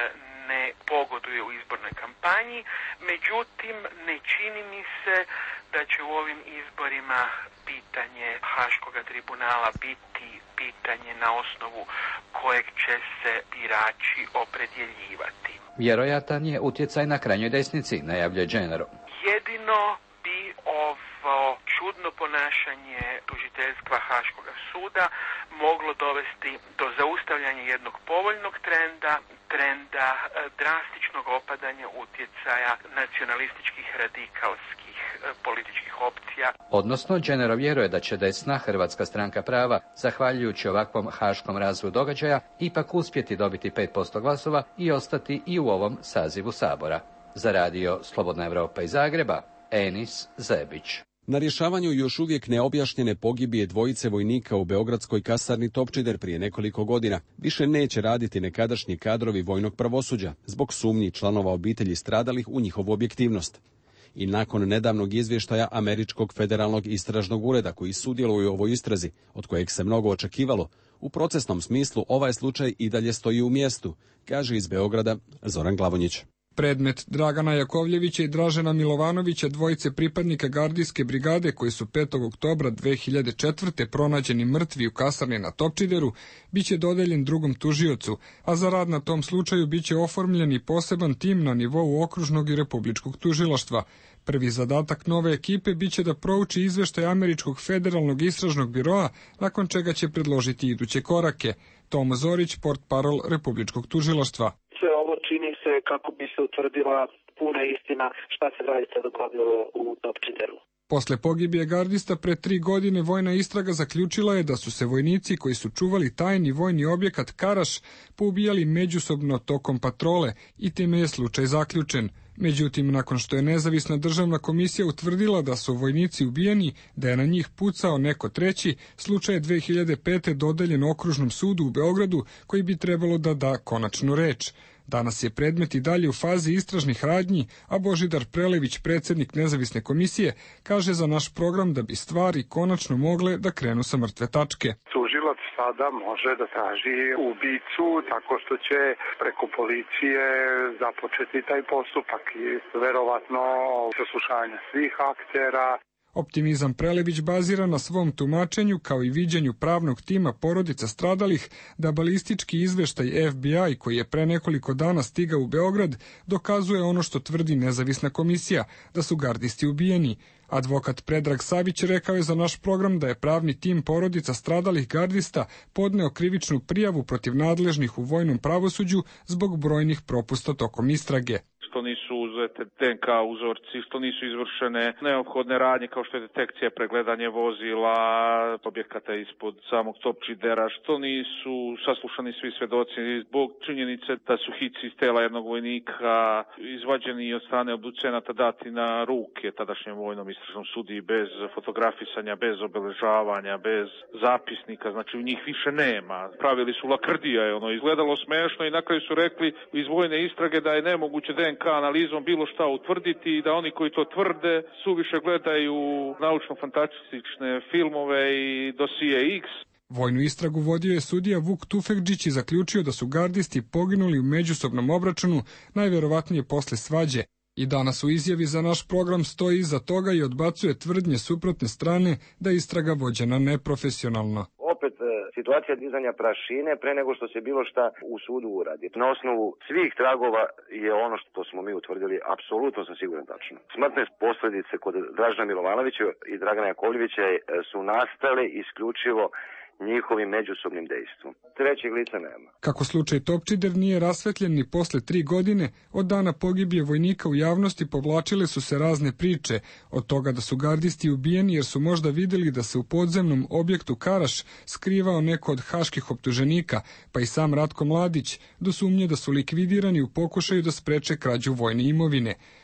ne pogoduje u izbornoj kampanji. Međutim, ne čini mi se da će u ovim izborima pitanje Haškoga tribunala biti pitanje na osnovu kojeg će se birači opredjeljivati. Vjerojatan je utjecaj na krajnjoj desnici, najavljuje Gennaro. Jedino bi ovo čudno ponašanje tužiteljstva Haškoga suda moglo dovesti do zaustavljanja jednog povoljnog trenda, trenda drastičnog opadanja utjecaja nacionalističkih radikalskih političkih opcija. Odnosno, Gennaro vjeruje da će desna Hrvatska stranka prava, zahvaljujući ovakvom haškom razvoju događaja, ipak uspjeti dobiti pet posto glasova i ostati i u ovom sazivu Sabora. Za radio Slobodna Evropa iz Zagreba, Enis Zebić. Na rješavanju još uvijek neobjašnjene pogibije dvojice vojnika u beogradskoj kasarni Topčider prije nekoliko godina više neće raditi nekadašnji kadrovi vojnog pravosuđa zbog sumnji članova obitelji stradalih u njihovu objektivnost. I nakon nedavnog izvještaja Američkog federalnog istražnog ureda koji sudjeluje u ovoj istrazi, od kojeg se mnogo očekivalo, u procesnom smislu ovaj slučaj i dalje stoji u mjestu, kaže iz Beograda Zoran Glavonjić. Predmet Dragana Jakovljevića i Dražena Milovanovića, dvojice pripadnika gardijske brigade koji su petog oktobra dve hiljade četvrte pronađeni mrtvi u kasarni na Topčideru, biće dodeljen drugom tužiocu, a za rad na tom slučaju biće oformljen i poseban tim na nivou okružnog i republičkog tužilaštva. Prvi zadatak nove ekipe biće da prouči izveštaj Američkog federalnog istražnog biroa, nakon čega će predložiti iduće korake. Tomo Zorić, portparol republičkog tužilaštva. Sve ovo čini se kako bi se utvrdila puna istina šta se zaista dogodilo u Topčideru. Posle pogibije gardista pre tri godine vojna istraga zaključila je da su se vojnici koji su čuvali tajni vojni objekat Karaš poubijali međusobno tokom patrole i time je slučaj zaključen. Međutim, nakon što je nezavisna državna komisija utvrdila da su vojnici ubijeni, da je na njih pucao neko treći, slučaj je dve hiljade pete dodeljen okružnom sudu u Beogradu koji bi trebalo da da konačnu reč. Danas je predmet i dalje u fazi istražnih radnji, a Božidar Prelević, predsjednik nezavisne komisije, kaže za naš program da bi stvari konačno mogle da krenu sa mrtve tačke. Tužilac sada može da traži ubicu tako što će preko policije započeti taj postupak i verovatno saslušanje svih aktera. Optimizam Prelević bazira na svom tumačenju kao i viđenju pravnog tima porodica stradalih da balistički izveštaj F B I koji je pre nekoliko dana stigao u Beograd dokazuje ono što tvrdi nezavisna komisija, da su gardisti ubijeni. Advokat Predrag Savić rekao je za naš program da je pravni tim porodica stradalih gardista podneo krivičnu prijavu protiv nadležnih u vojnom pravosuđu zbog brojnih propusta tokom istrage. Što nisu uzete D N K uzorci, što nisu izvršene neophodne radnje kao što je detekcija, pregledanje vozila, objekata ispod samog Topčidera, što nisu saslušani svi svedoci zbog činjenice da su hici iz tela jednog vojnika izvađeni od strane obducenata dati na ruke tadašnjem vojnom istražnom sudiji bez fotografisanja, bez obeležavanja, bez zapisnika, znači u njih više nema. Pravili su lakrdija, je ono izgledalo smešno i na kraju su rekli iz vojne istrage da je nemoguće D N K analizom bilo šta utvrditi i da oni koji to tvrde suviše gledaju naučno-fantastične filmove i dosije X. Vojnu istragu vodio je sudija Vuk Tufekđić i zaključio da su gardisti poginuli u međusobnom obračunu, najverovatnije posle svađe. I danas u izjavi za naš program stoji iza toga i odbacuje tvrdnje suprotne strane da je istraga vođena neprofesionalno. Opet situacija dizanja prašine pre nego što se bilo šta u sudu uradi. Na osnovu svih tragova je ono što smo mi utvrdili, apsolutno sam siguran tačno. Smrtne posljedice kod Dražena Milovanovića i Dragana Jakovljevića su nastale isključivo njihovim međusobnim dejstvom. Trećeg lica nema. Kako slučaj Topčider nije rasvetljen ni posle tri godine, od dana pogibije vojnika u javnosti povlačile su se razne priče, od toga da su gardisti ubijeni jer su možda vidjeli da se u podzemnom objektu Karaš skrivao neko od haških optuženika, pa i sam Ratko Mladić, do sumnje da su likvidirani u pokušaju da spreče krađu vojne imovine.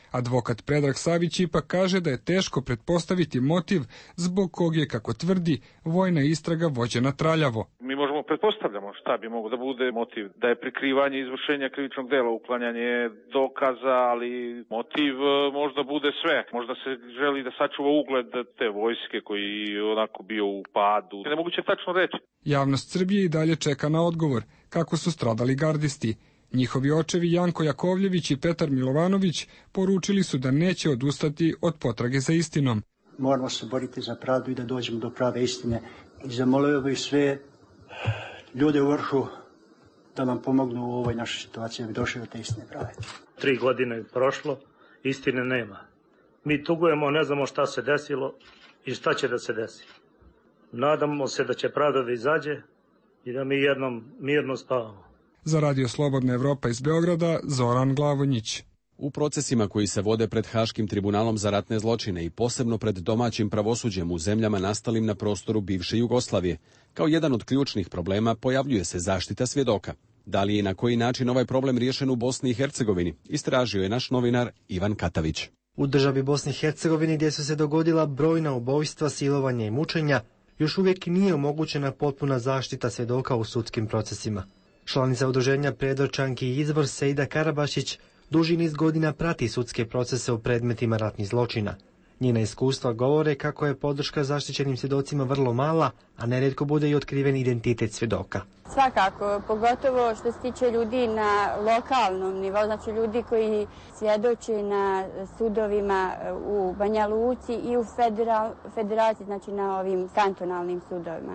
Advokat Predrag Savić ipak kaže da je teško pretpostaviti motiv zbog kog je, kako tvrdi, vojna istraga vođena traljavo. Mi možemo pretpostavljamo šta bi moglo da bude motiv, da je prikrivanje izvršenja krivičnog dela, uklanjanje dokaza, ali motiv možda bude sve. Možda se želi da sačuva ugled te vojske koji je onako bio u padu. Nemoguće tačno reći. Javnost Srbije i dalje čeka na odgovor kako su stradali gardisti. Njihovi očevi Janko Jakovljević i Petar Milovanović poručili su da neće odustati od potrage za istinom. Moramo se boriti za pravdu i da dođemo do prave istine. I zamolio bih sve ljude u vrhu da nam pomognu u ovoj našoj situaciji, da bi došli do te istine prave. Tri godine je prošlo, istine nema. Mi tugujemo, ne znamo šta se desilo i šta će da se desi. Nadamo se da će pravda da izađe i da mi jednom mirno spavamo. Za Radio Slobodna Evropa iz Beograda, Zoran Glavonjić. U procesima koji se vode pred Haškim tribunalom za ratne zločine i posebno pred domaćim pravosuđem u zemljama nastalim na prostoru bivše Jugoslavije, kao jedan od ključnih problema pojavljuje se zaštita svjedoka. Da li je i na koji način ovaj problem riješen u Bosni i Hercegovini, istražio je naš novinar Ivan Katavić. U državi Bosni i Hercegovini, gdje su se dogodila brojna ubojstva, silovanja i mučenja, još uvijek nije omogućena potpuna zaštita svjedoka u sudskim procesima. Članica udruženja Predočanki i Izvor Sejda Karabašić duži niz godina prati sudske procese u predmetima ratnih zločina. Njena iskustva govore kako je podrška zaštićenim svjedocima vrlo mala, a nerijetko bude i otkriven identitet svjedoka. Svakako, pogotovo što se tiče ljudi na lokalnom nivou, znači ljudi koji svjedoče na sudovima u Banja Luci i u federal, federaciji, znači na ovim kantonalnim sudovima.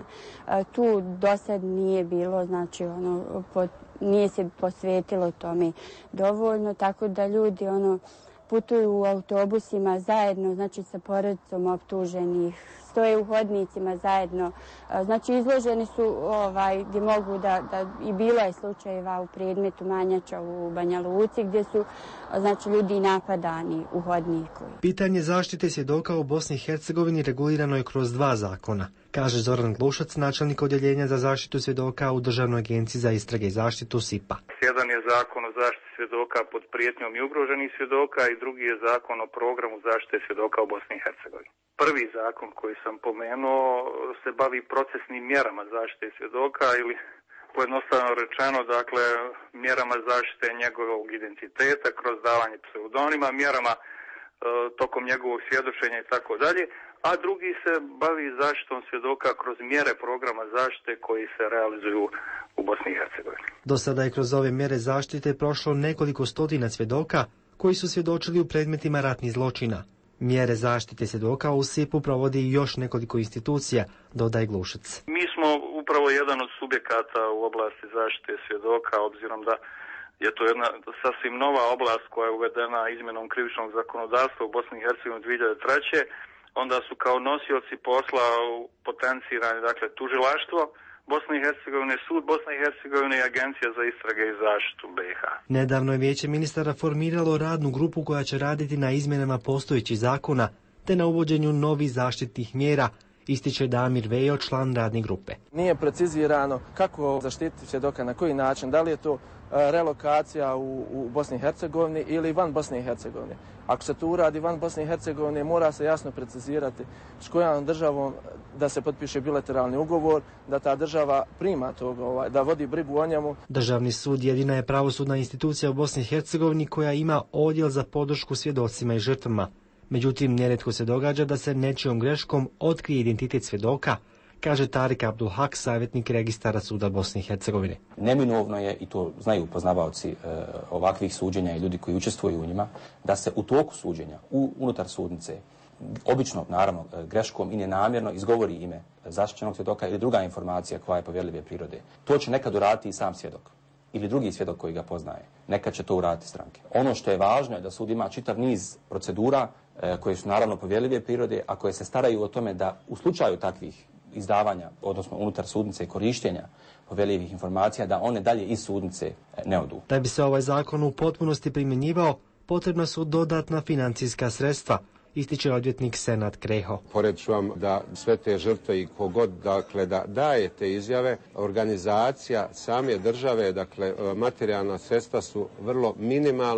Tu do sad nije bilo, znači ono, po, nije se posvetilo tome dovoljno, tako da ljudi ono putuju u autobusima zajedno, znači sa porodicom optuženih, stoje u hodnicima zajedno, znači izloženi su ovaj, gdje mogu da, da i bilo je slučajeva u predmetu Manjača u Banja Luci gdje su znači ljudi napadani u hodniku. Pitanje zaštite svjedoka u Bosni i Hercegovini regulirano je kroz dva zakona, kaže Zoran Glušac, načelnik odjeljenja za zaštitu svjedoka u Državnoj agenciji za istrage i zaštitu S I P A. Jedan je zakon o zaštiti svjedoka pod prijetnjom i ugroženih svjedoka i drugi je zakon o programu zaštite svjedoka u Bosni i Hercegovini. Prvi zakon koji sam pomenuo se bavi procesnim mjerama zaštite svjedoka ili pojednostavno rečeno, dakle, mjerama zaštite njegovog identiteta kroz davanje pseudonima, mjerama e, tokom njegovog svjedočenja i tako dalje, a drugi se bavi zaštitom svjedoka kroz mjere programa zaštite koji se realizuju u Bosni i Hercegovini. Do sada je kroz ove mjere zaštite prošlo nekoliko stotina svjedoka koji su svjedočili u predmetima ratnih zločina. Mjere zaštite svjedoka u S I P U provodi još nekoliko institucija, dodaje Glušac. Mi smo upravo jedan od subjekata u oblasti zaštite svjedoka, obzirom da je to jedna sasvim nova oblast koja je uvedena izmjenom krivičnog zakonodavstva u Bosni i Hercegovini dvije hiljade treće. Onda su kao nosioci posla potencirani, dakle, tužilaštvo Bosne i Hercegovine, sud Bosne i Hercegovine i Agencija za istrage i zaštitu B i H. Nedavno je Vijeće ministara formiralo radnu grupu koja će raditi na izmjenama postojećih zakona te na uvođenju novih zaštitnih mjera, ističe Damir Vejo, član radne grupe. Nije precizirano kako zaštititi svjedoka, na koji način, da li je to relokacija u, u Bosni i Hercegovini ili van Bosne i Hercegovine. Ako se to uradi van Bosne i Hercegovine, mora se jasno precizirati s kojom državom da se potpiše bilateralni ugovor, da ta država prima toga, ovaj, da vodi brigu o njemu. Državni sud jedina je pravosudna institucija u Bosni i Hercegovini koja ima odjel za podršku svjedocima i žrtvama. Međutim, nerijetko se događa da se nečijom greškom otkrije identitet svjedoka, kaže Tarik Abdulhak, savjetnik registara suda Bosne i Hercegovine. Neminovno je, i to znaju poznavaoci e, ovakvih suđenja i ljudi koji učestvuju u njima, da se u toku suđenja, u, unutar sudnice, obično, naravno, greškom i nenamjerno izgovori ime zaštićenog svjedoka ili druga informacija koja je povjerljive prirode. To će nekad uraditi i sam svjedok ili drugi svjedok koji ga poznaje. Nekad će to uraditi stranke. Ono što je važno je da sud ima čitav niz procedura e, koje su naravno povjerljive prirode, a koje se staraju o tome da u slučaju takvih izdavanja, odnosno unutar sudnice i korištenja povjerljivih informacija, da one dalje iz sudnice ne odu. Da bi se ovaj zakon u potpunosti primjenjivao, potrebna su dodatna financijska sredstva, ističe odvjetnik Senad Kreho. Pored ću vam da sve te žrtve i kogod, dakle, da daje te izjave, organizacija same države, dakle, materijalna sredstva su vrlo minimalna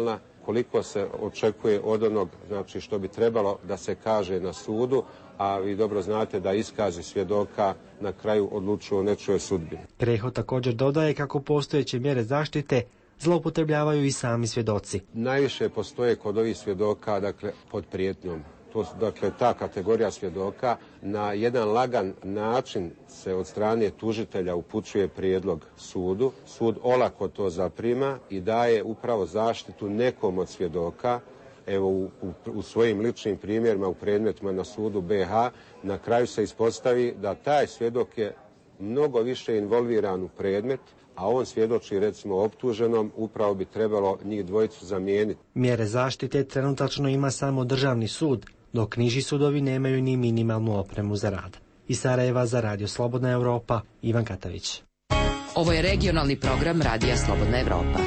koliko se očekuje od onog, znači što bi trebalo da se kaže na sudu, a vi dobro znate da iskazi svjedoka na kraju odlučuju o nečijoj sudbini. Kreho također dodaje kako postojeće mjere zaštite zloupotrebljavaju i sami svjedoci. Najviše postoje kod ovih svjedoka, dakle, pod prijetnjom. To su, dakle, ta kategorija svjedoka na jedan lagan način se od strane tužitelja upućuje prijedlog sudu. Sud olako to zaprima i daje upravo zaštitu nekom od svjedoka. Evo u, u, u svojim ličnim primjerima u predmetima na sudu B H na kraju se ispostavi da taj svjedok je mnogo više involviran u predmet, a on svjedoči recimo optuženom, upravo bi trebalo njih dvojicu zamijeniti. Mjere zaštite trenutačno ima samo državni sud, dok niži sudovi nemaju ni minimalnu opremu za rad. Iz Sarajeva za Radio Slobodna Europa, Ivan Katavić. Ovo je regionalni program Radija Slobodna Europa.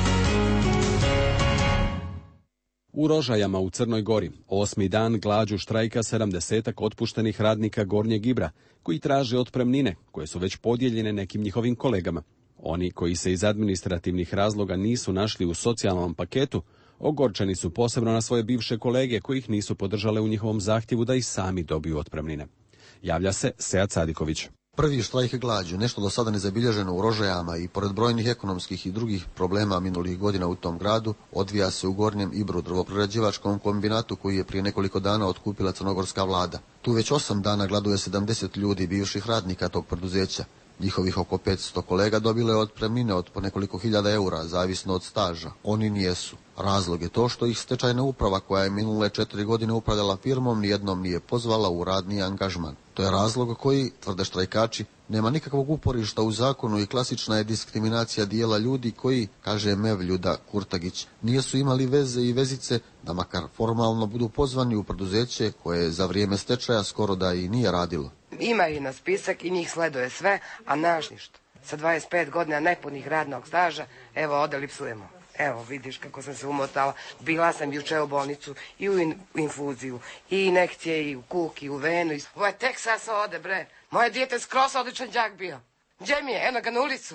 U Rožajama u Crnoj Gori osmi dan glađu štrajka sedamdesetak otpuštenih radnika Gornjeg Ibra, koji traže otpremnine koje su već podijeljene nekim njihovim kolegama. Oni koji se iz administrativnih razloga nisu našli u socijalnom paketu, ogorčeni su posebno na svoje bivše kolege koji ih nisu podržale u njihovom zahtjevu da i sami dobiju otpremnine. Javlja se Sead Sadiković. Prvi štrajk glađu, nešto do sada nezabilježeno u Rožajama i pored brojnih ekonomskih i drugih problema minulih godina u tom gradu, odvija se u Gornjem Ibru, drvoprerađivačkom kombinatu koji je prije nekoliko dana otkupila crnogorska vlada. Tu već osam dana gladuje sedamdeset ljudi, bivših radnika tog preduzeća. Njihovih oko petsto kolega dobilo je otpremnine od po nekoliko hiljada eura, zavisno od staža. Oni nijesu. Razlog je to što ih stečajna uprava, koja je minule četiri godine upravljala firmom, nijednom nije pozvala u radni angažman. To je razlog koji, tvrde štrajkači, nema nikakvog uporišta u zakonu i klasična je diskriminacija dijela ljudi koji, kaže Mevljuda Kurtagić, nijesu imali veze i vezice da makar formalno budu pozvani u preduzeće koje za vrijeme stečaja skoro da i nije radilo. Ima i na spisak i njih sleduje sve, a naš ništa. Sa dvadeset pet godina nepunih radnog staža, evo odeli psujemo. Evo vidiš kako sam se umotala. Bila sam juče u bolnicu i u in, infuziju, i injekcije, i u kuk, i u venu. I... Ovo je tek sad se ode, bre. Moje dijete skroz odličan đak bio. Gdje mi je? Eno ga na ulicu.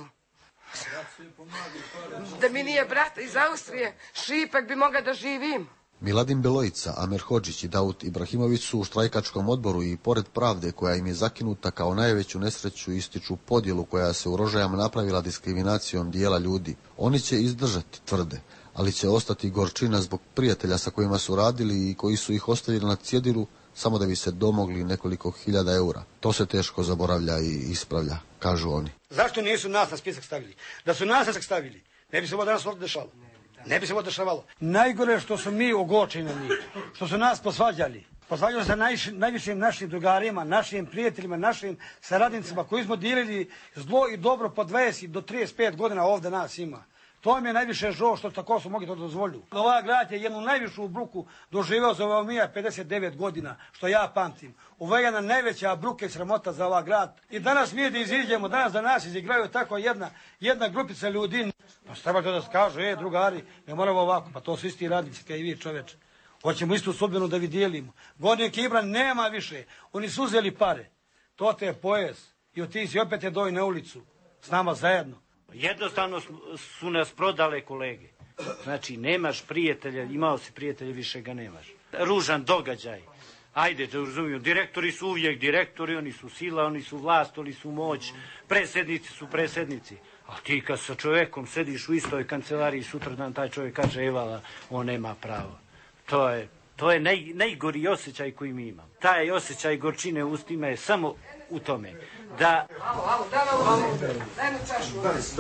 Da mi nije brat iz Austrije, Šipek bi mogao da živim. Miladin Belojica, Amer Hodžić i Davut Ibrahimović su u štrajkačkom odboru i pored pravde koja im je zakinuta kao najveću nesreću ističu podjelu koja se u Rožajama napravila diskriminacijom dijela ljudi. Oni će izdržati, tvrde, ali će ostati gorčina zbog prijatelja sa kojima su radili i koji su ih ostavili na cjedilu samo da bi se domogli nekoliko hiljada eura. To se teško zaboravlja i ispravlja, kažu oni. Zašto nisu nas na spisak stavili? Da su nas na spisak stavili, ne bi se ovo danas ovdje dešalo. Ne bi se ovo dešavalo. Najgore što su mi ogorčeni na njih, što su nas posvađali. Posvađali se najviš, najvišim našim drugarima, našim prijateljima, našim saradnicima koji smo dijelili zlo i dobro po dvadeset do trideset pet godina ovdje nas ima. To mi je najviše žao što tako su mogli to dozvolju. Ova grad je jednu najvišu bruku doživeo za ovo mija pedeset devet godina, što ja pamtim. Ovo je jedna najveća bruka i sramota za ova grad. I danas mi da iziđemo, danas da nas izigraju tako jedna, jedna grupica ljudi. Pa treba to da se kažu, e, drugari, ne moramo ovako, pa to su isti radnici kao i vi, čoveče. Hoćemo istu sudbinu da vi dijelimo. Gornjeg Ibra nema više, oni su uzeli pare. To te je pojes i ti si opet je doj na ulicu, s nama zajedno. Jednostavno su nas prodale kolege. Znači, nemaš prijatelja, imao si prijatelja, više ga nemaš. Ružan događaj. Ajde, da razumijem, direktori su uvijek direktori, oni su sila, oni su vlast, oni su moć, predsjednici su predsjednici. A ti kad sa čovjekom sediš u istoj kancelariji, sutradan taj čovjek kaže, evala, on nema pravo. To je, to je naj, najgori osjećaj koji mi imamo. Taj osjećaj gorčine ustima je samo u tome da... Alo, alo, daj vam vode, daj nam čašu.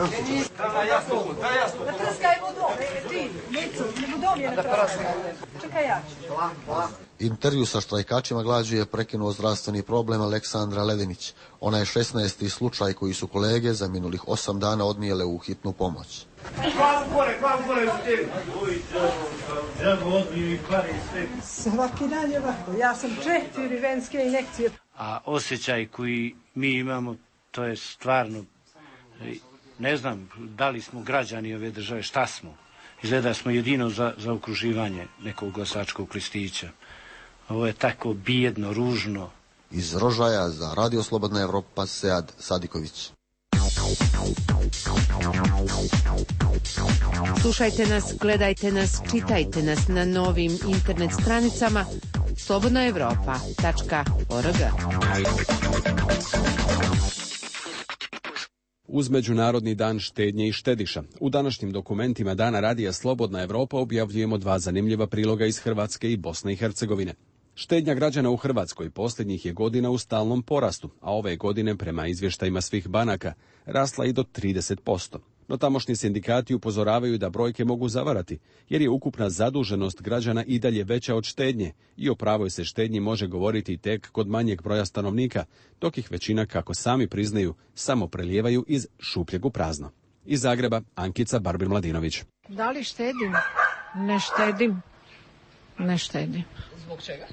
Daj jasno, daj jasno. Da prskaj vodom, ne, ti, Micu, ne vodom je na prskaj. Čekaj ja ću. Intervju sa štrajkačima glađu je prekinuo zdravstveni problem Aleksandra Ledinić. Ona je šesnaesti slučaj koji su kolege za minulih osam dana odnijele u hitnu pomoć. Glavu gore, glavu gore u tebi. Evo odbiju i pare i sve. Svaki dan je ovako. Ja sam četiri venske injekcije. A osjećaj koji mi imamo, to je stvarno, ne znam da li smo građani ove države, šta smo. Izgleda smo jedino za, za okruživanje nekog glasačkog listića. Ovo je tako bijedno, ružno. Iz Rožaja za Radio Slobodna Evropa, Sead Sadiković. Slušajte nas, gledajte nas, čitajte nas na novim internet stranicama slobodna evropa tačka org. Uz Međunarodni dan štednje i štediša, u današnjim dokumentima Dana radija Slobodna Evropa objavljujemo dva zanimljiva priloga iz Hrvatske i Bosne i Hercegovine. Štednja građana u Hrvatskoj posljednjih je godina u stalnom porastu, a ove godine, prema izvještajima svih banaka, rasla i do trideset posto. No tamošnji sindikati upozoravaju da brojke mogu zavarati, jer je ukupna zaduženost građana i dalje veća od štednje i o pravoj se štednji može govoriti tek kod manjeg broja stanovnika, dok ih većina, kako sami priznaju, samo prelijevaju iz šupljeg u prazno. Iz Zagreba, Ankica Barbir-Mladinović. Da li štedim? Ne štedim. Ne štedim. Zbog čega?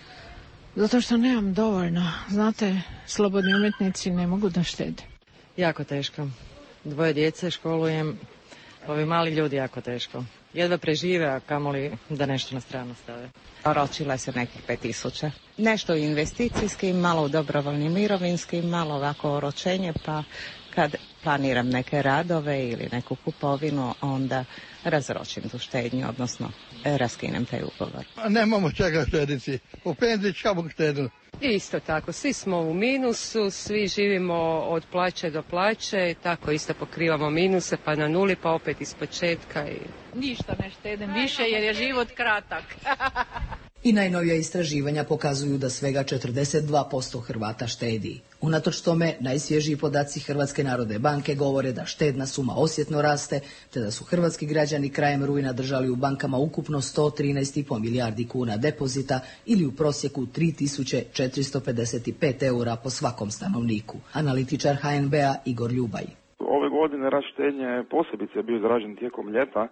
Zato što nemam dovoljno. Znate, slobodni umjetnici ne mogu da štede. Jako teško. Dvoje djece školujem, ovi mali ljudi jako teško. Jedva prežive, a kamoli da nešto na stranu stave. Oročila se nekih pet tisuća. Nešto investicijski, malo u dobrovoljnim mirovinskim, malo ovako oročenje, pa kad planiram neke radove ili neku kupovinu, onda razročim tu štednju, odnosno raskinem taj ugovor. Nemamo čega štediti. U penziji čemu štediti? Isto tako, svi smo u minusu, svi živimo od plaće do plaće, tako isto pokrivamo minuse, pa na nuli, pa opet iz početka. I... Ništa ne štedem više jer je život kratak. I najnovija istraživanja pokazuju da svega četrdeset dva posto Hrvata štedi. Unatoč tome, najsvježiji podaci Hrvatske narodne banke govore da štedna suma osjetno raste, te da su hrvatski građani krajem rujna držali u bankama ukupno sto trinaest zarez pet milijardi kuna depozita ili u prosjeku tri tisuće četiristo pedeset pet eura po svakom stanovniku. Analitičar ha en be a Igor Ljubaj. Ove godine rast štednje posebice bio izražen tijekom ljeta,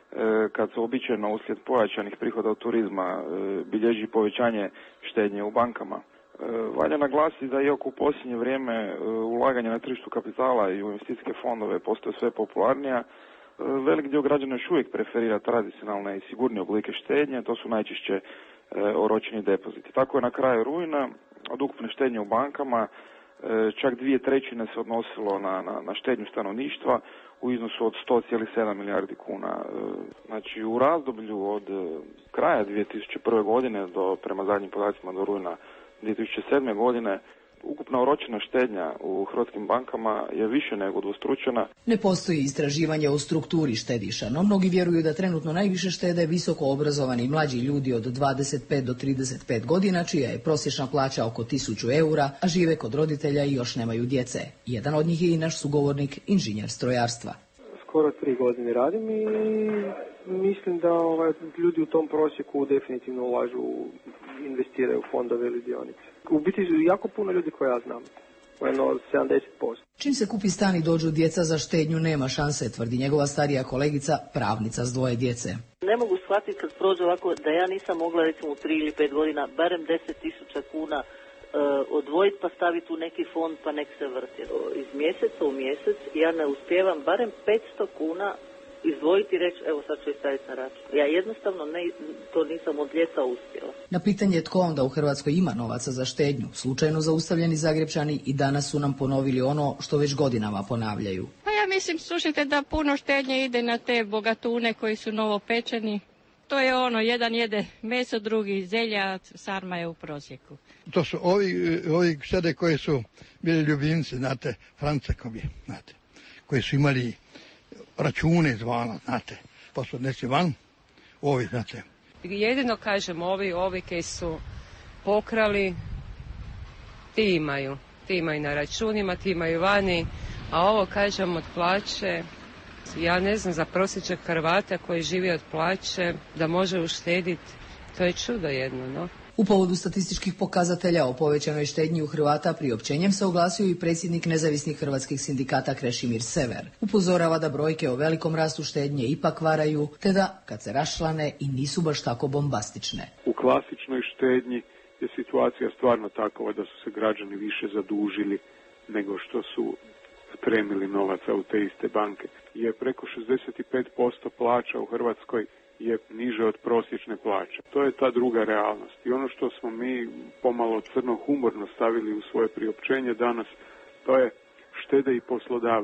kad se običajno uslijed pojačanih prihoda od turizma bilježi povećanje štednje u bankama. Valja naglasiti da iako u posljednje vrijeme ulaganje na tržištu kapitala i u investicijske fondove postoje sve popularnija, velik dio građana još uvijek preferira tradicionalne i sigurnije oblike štednje, to su najčešće oročeni depoziti. Tako je na kraju rujna od ukupne štednje u bankama čak dvije trećine se odnosilo na, na, na štednju stanovništva u iznosu od sto zarez sedam milijardi kuna. Znači u razdoblju od kraja dvije tisuće prve godine do, prema zadnjim podacima, do rujna dvije tisuće sedme godine, ukupna oročena štednja u hrvatskim bankama je više nego udvostručena. Ne postoji istraživanje o strukturi štediša, no mnogi vjeruju da trenutno najviše štede visoko obrazovani mlađi ljudi od dvadeset pet do trideset pet godina, čija je prosječna plaća oko tisuću eura, a žive kod roditelja i još nemaju djece. Jedan od njih je i naš sugovornik, inženjer strojarstva. Skoro tri godine radim i mislim da ovaj, ljudi u tom prosjeku definitivno ulažu, investiraju u fondove ili dionice. U biti jako puno ljudi koje ja znam, jedno sedamdeset posto. Čim se kupi stan i dođu djeca, za štednju nema šanse, tvrdi njegova starija kolegica, pravnica s dvoje djece. Ne mogu shvatiti kad prođe ovako da ja nisam mogla recimo u tri ili pet godina barem deset tisuća kuna uh, odvojiti pa staviti u neki fond pa nek se vrti. Iz mjeseca u mjesec ja ne uspijevam barem petsto kuna izdvojiti i reći, evo sad ću staviti na račun. Ja jednostavno ne, to nisam od ljeta uspjela. Na pitanje tko onda u Hrvatskoj ima novaca za štednju, slučajno zaustavljeni Zagrepčani i danas su nam ponovili ono što već godinama ponavljaju. Pa ja mislim, slušajte, da puno štednje ide na te bogatune koji su novopečeni. To je ono, jedan jede meso, drugi zelja, sarma je u prosjeku. To su ovi, ovi štede koji su bili ljubimci, znate, Francekovi, znate, koji su imali račune zvana, znate, pa su nesi van, ovi, znate. Jedino kažem, ovi, ovi koji su pokrali, ti imaju, ti imaju na računima, ti imaju vani, a ovo kažem od plaće, ja ne znam, za prosječnog Hrvata koji živi od plaće, da može uštediti, to je čudo jedno, no. U povodu statističkih pokazatelja o povećanoj štednji u Hrvata priopćenjem se oglasio i predsjednik nezavisnih hrvatskih sindikata Krešimir Sever. Upozorava da brojke o velikom rastu štednje ipak varaju, te da, kad se raščlane, i nisu baš tako bombastične. U klasičnoj štednji je situacija stvarno takova da su se građani više zadužili nego što su spremili novaca u te iste banke. Je preko šezdeset pet posto plaća u Hrvatskoj je niže od prosječne plaće. To je ta druga realnost. I ono što smo mi pomalo crno humorno stavili u svoje priopćenje danas, to je štede i poslodavci.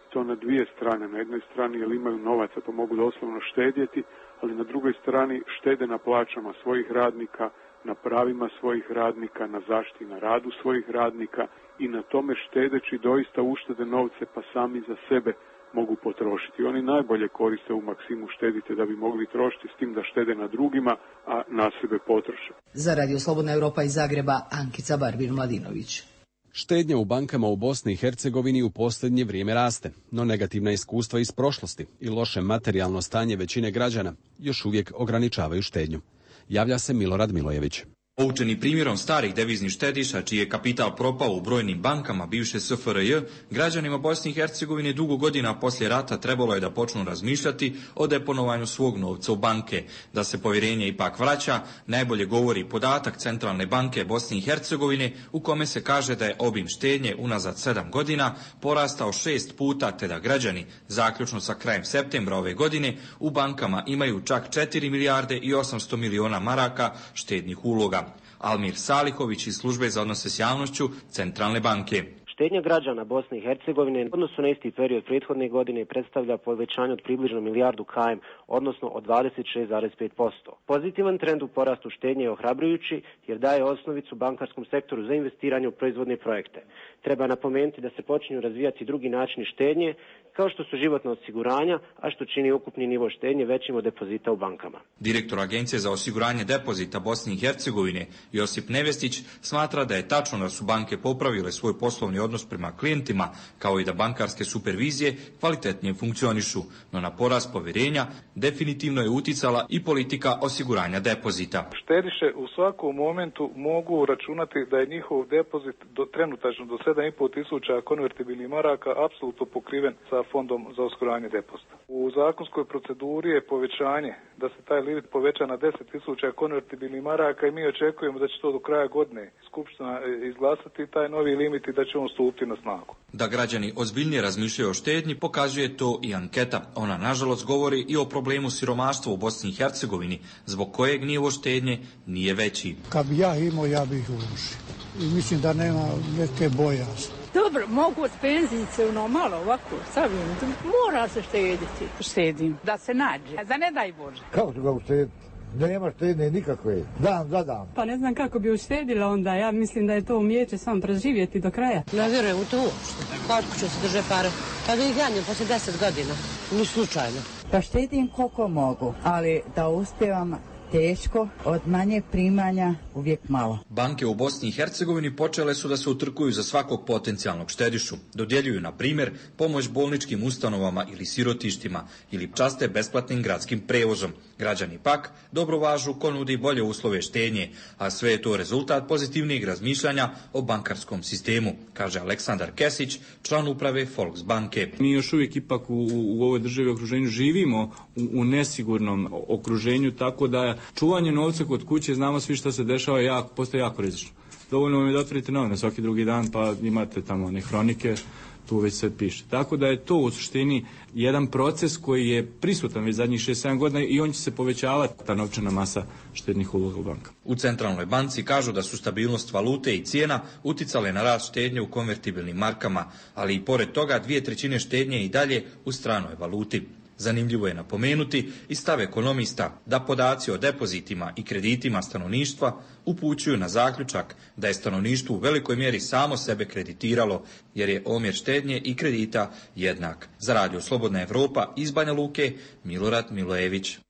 to na dvije strane. Na jednoj strani jer imaju novaca pa mogu doslovno štedjeti, ali na drugoj strani štede na plaćama svojih radnika, na pravima svojih radnika, na zaštiti na radu svojih radnika i na tome štedeći doista uštede novce pa sami za sebe mogu potrošiti. Oni najbolje koriste u maksimu štedite da bi mogli trošiti s tim da štede na drugima, a na sebe potroše. Za Radio Slobodna Europa iz Zagreba, Ankica Barbin-Mladinović. Štednja u bankama u Bosni i Hercegovini u posljednje vrijeme raste, no negativna iskustva iz prošlosti i loše materijalno stanje većine građana još uvijek ograničavaju štednju. Javlja se Milorad Milojević. Poučeni primjerom starih deviznih štediša, čiji je kapital propao u brojnim bankama bivše S F R J, građanima Bosne i Hercegovine dugo godina poslije rata trebalo je da počnu razmišljati o deponovanju svog novca u banke. Da se povjerenje ipak vraća, najbolje govori podatak Centralne banke Bosne i Hercegovine, u kome se kaže da je obim štednje unazad sedam godina porastao šest puta, te da građani, zaključno sa krajem septembra ove godine, u bankama imaju čak četiri milijarde i osamsto miliona maraka štednih uloga. Almir Salihović iz Službe za odnose s javnošću Centralne banke. Štednja građana Bosne i Hercegovine u odnosu na isti period prethodne godine predstavlja povećanje od približno milijardu km, odnosno od dvadeset šest zarez pet posto. Pozitivan trend u porastu štednje je ohrabrujući jer daje osnovicu bankarskom sektoru za investiranje u proizvodne projekte. Treba napomenuti da se počinju razvijati drugi načini štednje, kao što su životna osiguranja, a što čini ukupni nivo štednje većim od depozita u bankama. Direktor Agencije za osiguranje depozita Bosne i Hercegovine Josip Nevestić smatra da je tačno da su banke popravile svoj poslovni odnos prema klijentima, kao i da bankarske supervizije kvalitetnije funkcionišu, no na porast povjerenja definitivno je uticala i politika osiguranja depozita. Štediše u svakom momentu mogu računati da je njihov depozit do, trenutačno do sedam i pol tisuća konvertibilnih maraka apsolutno pokriven sa fondom za osiguranje depozita. U zakonskoj proceduri je povećanje, da se taj limit poveća na deset tisuća konvertibilnih maraka i mi očekujemo da će to do kraja godine Skupština izglasati taj novi limit i da će on stupiti na snagu. Da građani ozbiljnije razmišljaju o štednji pokazuje to i anketa. Ona nažalost govori i o problemu siromaštva u Bosni i Hercegovini, zbog kojeg nivo štednje nije veći. Kad bi ja imao, ja bih ih uložio. I mislim da nema neke bojazni. Dobro, mogu od penzijice, ono malo ovako, savim, mora se štediti. Štedim, da se nađe, da ne daj Bože. Kako ću ga uštediti? Nema štedne nikakve, dan za dan. Pa ne znam kako bi uštedila onda, ja mislim da je to umijeće samo preživjeti do kraja. Ne vjerujem u to uopšte. Kako ću se drže pare? Pa da ih ganjam poslije deset godina, ni slučajno. Pa štedim koliko mogu, ali da uspijevam teško, od manje primanja uvijek malo. Banke u Bosni i Hercegovini počele su da se utrkuju za svakog potencijalnog štedišu. Dodjeljuju, na primjer, pomoć bolničkim ustanovama ili sirotištima ili časte besplatnim gradskim prevozom. Građani pak dobro važu ko nudi bolje uslove štednje, a sve je to rezultat pozitivnijeg razmišljanja o bankarskom sistemu, kaže Aleksandar Kesić, član uprave Volksbanke. Mi još uvijek ipak u, u ovoj državi okruženju živimo u, u nesigurnom okruženju, tako da čuvanje novca kod kuće, znamo svi što se dešava, jako, postoje jako rizično. Dovoljno vam je da otvorite novine svaki drugi dan, pa imate tamo one hronike, tu već sve piše. Tako da je to u suštini jedan proces koji je prisutan već zadnjih šest sedam godina i on će se povećavati, ta novčana masa štednih uloga u bankama. U Centralnoj banci kažu da su stabilnost valute i cijena uticale na rast štednje u konvertibilnim markama, ali i pored toga dvije trećine štednje i dalje u stranoj valuti. Zanimljivo je napomenuti i stav ekonomista da podaci o depozitima i kreditima stanovništva upućuju na zaključak da je stanovništvo u velikoj mjeri samo sebe kreditiralo, jer je omjer štednje i kredita jednak. Za Radio Slobodna Evropa iz Banja Luke, Milorad Milojević.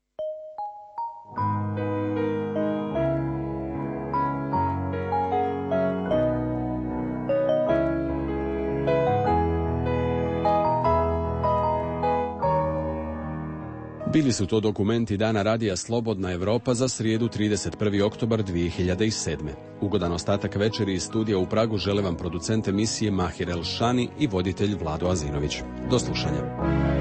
Bili su to dokumenti Dana radija Slobodna Evropa za srijedu trideset prvi oktobar dvije hiljade sedme. Ugodan ostatak večeri iz studija u Pragu žele vam producent emisije Mahir El Šani i voditelj Vlado Azinović. Do slušanja.